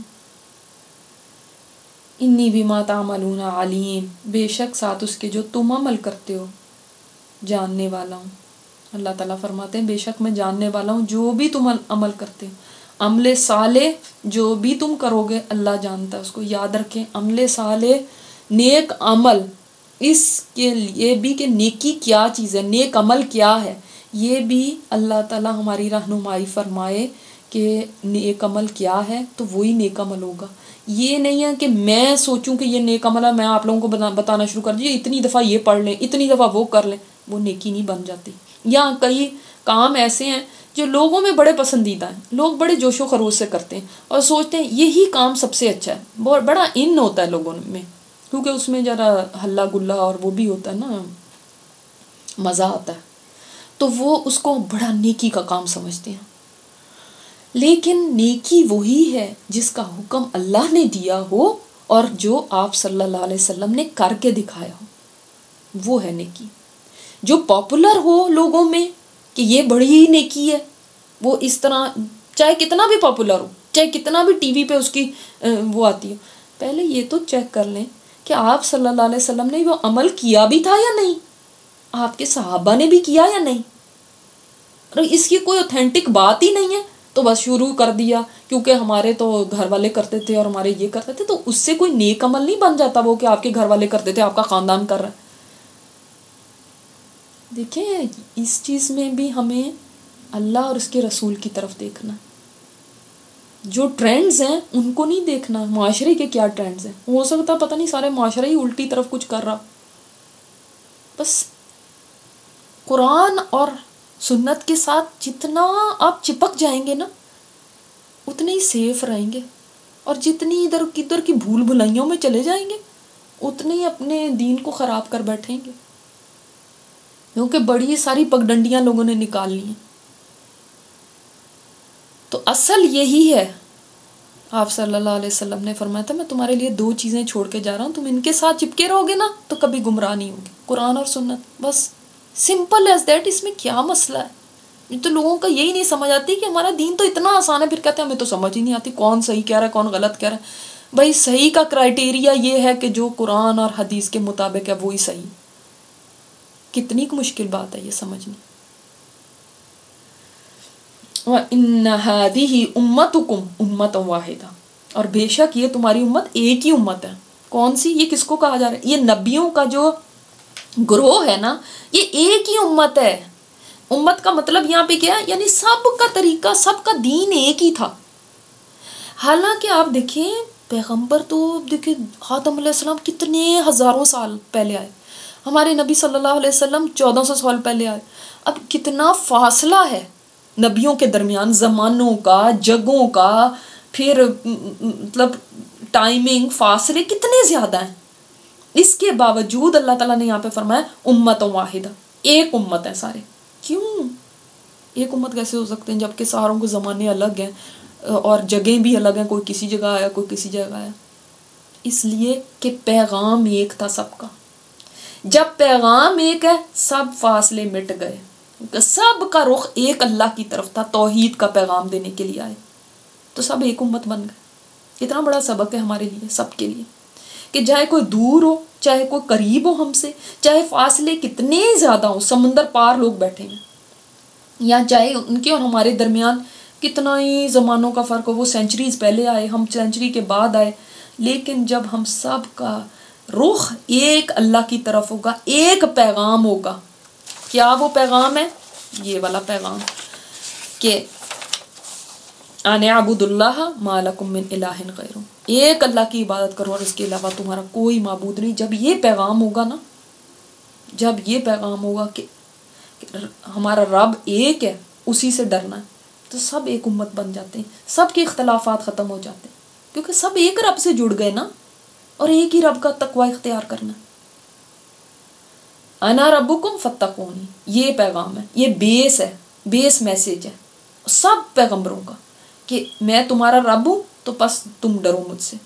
S1: انی بما تعملون علیم، بے شک ساتھ اس کے جو تم عمل کرتے ہو جاننے والا ہوں. اللہ تعالیٰ فرماتے ہیں بے شک میں جاننے والا ہوں جو بھی تم عمل کرتے ہو. عمل صالح جو بھی تم کرو گے اللہ جانتا ہے اس کو. یاد رکھیں، عمل صالح، نیک عمل، اس کے لیے بھی کہ نیکی کیا چیز ہے، نیک عمل کیا ہے، یہ بھی اللہ تعالیٰ ہماری رہنمائی فرمائے کہ نیک عمل کیا ہے تو وہی نیک عمل ہوگا. یہ نہیں ہے کہ میں سوچوں کہ یہ نیک عمل ہے، میں آپ لوگوں کو بتانا شروع کر دیجیے اتنی دفعہ یہ پڑھ لیں، اتنی دفعہ وہ کر لیں، وہ نیکی نہیں بن جاتی. یا کئی کام ایسے ہیں جو لوگوں میں بڑے پسندیدہ ہیں، لوگ بڑے جوش و خروش سے کرتے ہیں اور سوچتے ہیں یہی کام سب سے اچھا ہے، بڑا ان ہوتا ہے لوگوں میں، کیونکہ اس میں ذرا ہلا گلا اور وہ بھی ہوتا ہے نا، مزہ آتا ہے، تو وہ اس کو بڑا نیکی کا کام سمجھتے ہیں. لیکن نیکی وہی ہے جس کا حکم اللہ نے دیا ہو اور جو آپ صلی اللہ علیہ وسلم نے کر کے دکھایا ہو، وہ ہے نیکی. جو پاپولر ہو لوگوں میں کہ یہ بڑی ہی نیکی ہے، وہ اس طرح چاہے کتنا بھی پاپولر ہو، چاہے کتنا بھی ٹی وی پہ اس کی وہ آتی ہو، پہلے یہ تو چیک کر لیں کہ آپ صلی اللہ علیہ وسلم نے وہ عمل کیا بھی تھا یا نہیں، آپ کے صحابہ نے بھی کیا یا نہیں. اور اس کی کوئی اوتھینٹک بات ہی نہیں ہے تو بس شروع کر دیا کیونکہ ہمارے تو گھر والے کرتے تھے اور ہمارے یہ کرتے تھے، تو اس سے کوئی نیک عمل نہیں بن جاتا وہ کہ آپ کے گھر والے کرتے تھے، آپ کا خاندان کر رہا ہے. دیکھیں اس چیز میں بھی ہمیں اللہ اور اس کے رسول کی طرف دیکھنا، جو ٹرینڈز ہیں ان کو نہیں دیکھنا، معاشرے کے کیا ٹرینڈز ہیں. ہو سکتا پتہ نہیں سارے معاشرے ہی الٹی طرف کچھ کر رہا. بس قرآن اور سنت کے ساتھ جتنا آپ چپک جائیں گے نا اتنے ہی سیف رہیں گے، اور جتنی ادھر کدھر کی بھول بھلائیوں میں چلے جائیں گے اتنے ہی اپنے دین کو خراب کر بیٹھیں گے، کیونکہ بڑی ساری پگڈنڈیاں لوگوں نے نکال لی ہیں. تو اصل یہی ہے، آپ صلی اللہ علیہ وسلم نے فرمایا تھا میں تمہارے لیے دو چیزیں چھوڑ کے جا رہا ہوں، تم ان کے ساتھ چپکے رہو گے نا تو کبھی گمراہ نہیں ہوگے، قرآن اور سنت. بس سمپل ایز دیٹ. اس میں کیا مسئلہ ہے؟ یہ تو لوگوں کا یہی نہیں سمجھ آتی کہ ہمارا دین تو اتنا آسان ہے، پھر کہتے ہیں ہمیں تو سمجھ ہی نہیں آتی کون صحیح کہہ رہا ہے کون غلط کہہ رہا ہے. بھائی صحیح کا کرائٹیریا یہ ہے کہ جو قرآن اور حدیث کے مطابق ہے وہی صحیح. کتنی مشکل بات ہے یہ سمجھنی. وَإِنَّ هَٰذِهِ أُمَّتُكُمْ أُمَّةً وَاحِدَةً، اور بے شک یہ تمہاری امت ایک ہی امت ہے. کون سی؟ یہ کس کو کہا جا رہا ہے؟ یہ نبیوں کا جو گروہ ہے نا، یہ ایک ہی امت ہے. امت کا مطلب یہاں پہ کیا ہے؟ یعنی سب کا طریقہ، سب کا دین ایک ہی تھا. حالانکہ آپ دیکھیں پیغمبر تو دیکھیں آدم علیہ السلام کتنے ہزاروں سال پہلے آئے، ہمارے نبی صلی اللہ علیہ وسلم چودہ سو سال پہلے آئے. اب کتنا فاصلہ ہے نبیوں کے درمیان، زمانوں کا، جگہوں کا، پھر مطلب ٹائمنگ، فاصلے کتنے زیادہ ہیں. اس کے باوجود اللہ تعالیٰ نے یہاں پہ فرمایا امت واحدہ، ایک امت ہے سارے. کیوں ایک امت کیسے ہو سکتے ہیں جبکہ ساروں کے زمانے الگ ہیں اور جگہیں بھی الگ ہیں، کوئی کسی جگہ آیا کوئی کسی جگہ آیا. اس لیے کہ پیغام ایک تھا سب کا. جب پیغام ایک ہے سب فاصلے مٹ گئے، سب کا رخ ایک اللہ کی طرف تھا، توحید کا پیغام دینے کے لیے آئے تو سب ایک امت بن گئے. اتنا بڑا سبق ہے ہمارے لیے سب کے لیے کہ چاہے کوئی دور ہو چاہے کوئی قریب ہو ہم سے، چاہے فاصلے کتنے زیادہ ہوں، سمندر پار لوگ بیٹھے ہیں، یا چاہے ان کے اور ہمارے درمیان کتنا ہی زمانوں کا فرق ہو، وہ سینچریز پہلے آئے، ہم سینچری کے بعد آئے، لیکن جب ہم سب کا رخ ایک اللہ کی طرف ہوگا، ایک پیغام ہوگا. کیا وہ پیغام ہے؟ یہ والا پیغام کہ ان اعبدوا اللہ ما لکم من الہ غیرہ، ایک اللہ کی عبادت کرو اور اس کے علاوہ تمہارا کوئی معبود نہیں. جب یہ پیغام ہوگا نا، جب یہ پیغام ہوگا کہ ہمارا رب ایک ہے، اسی سے ڈرنا ہے، تو سب ایک امت بن جاتے ہیں، سب کے اختلافات ختم ہو جاتے ہیں، کیونکہ سب ایک رب سے جڑ گئے نا، اور ایک ہی رب کا تقوی اختیار کرنا. انا ربکم فاتقونی، یہ پیغام ہے، یہ بیس ہے، بیس میسج ہے سب پیغمبروں کا کہ میں تمہارا رب ہوں تو بس تم ڈرو مجھ سے.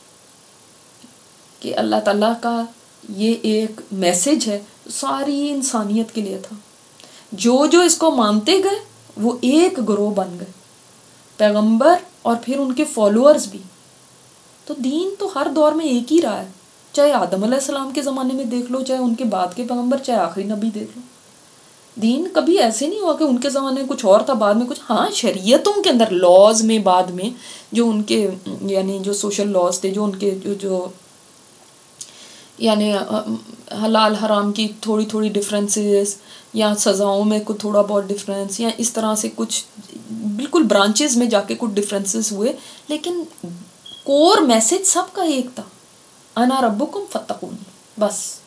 S1: کہ اللہ تعالیٰ کا یہ ایک میسج ہے ساری انسانیت کے لیے تھا. جو جو اس کو مانتے گئے وہ ایک گروہ بن گئے، پیغمبر اور پھر ان کے فالوورز بھی. تو دین تو ہر دور میں ایک ہی رہا ہے، چاہے آدم علیہ السلام کے زمانے میں دیکھ لو، چاہے ان کے بعد کے پیغمبر، چاہے آخری نبی دیکھ لو. دین کبھی ایسے نہیں ہوا کہ ان کے زمانے میں کچھ اور تھا، بعد میں کچھ. ہاں شریعتوں کے اندر لاز میں بعد میں جو ان کے یعنی جو سوشل لاز تھے، جو ان کے جو جو یعنی حلال حرام کی تھوڑی تھوڑی ڈفرینسز، یا سزاؤں میں کچھ تھوڑا بہت ڈفرینس، یا اس طرح سے کچھ بالکل برانچز میں جا کے کچھ ڈفرینسز ہوئے، لیکن کور میسج سب کا ایک تھا، انا ربکم فاتقونی، بس.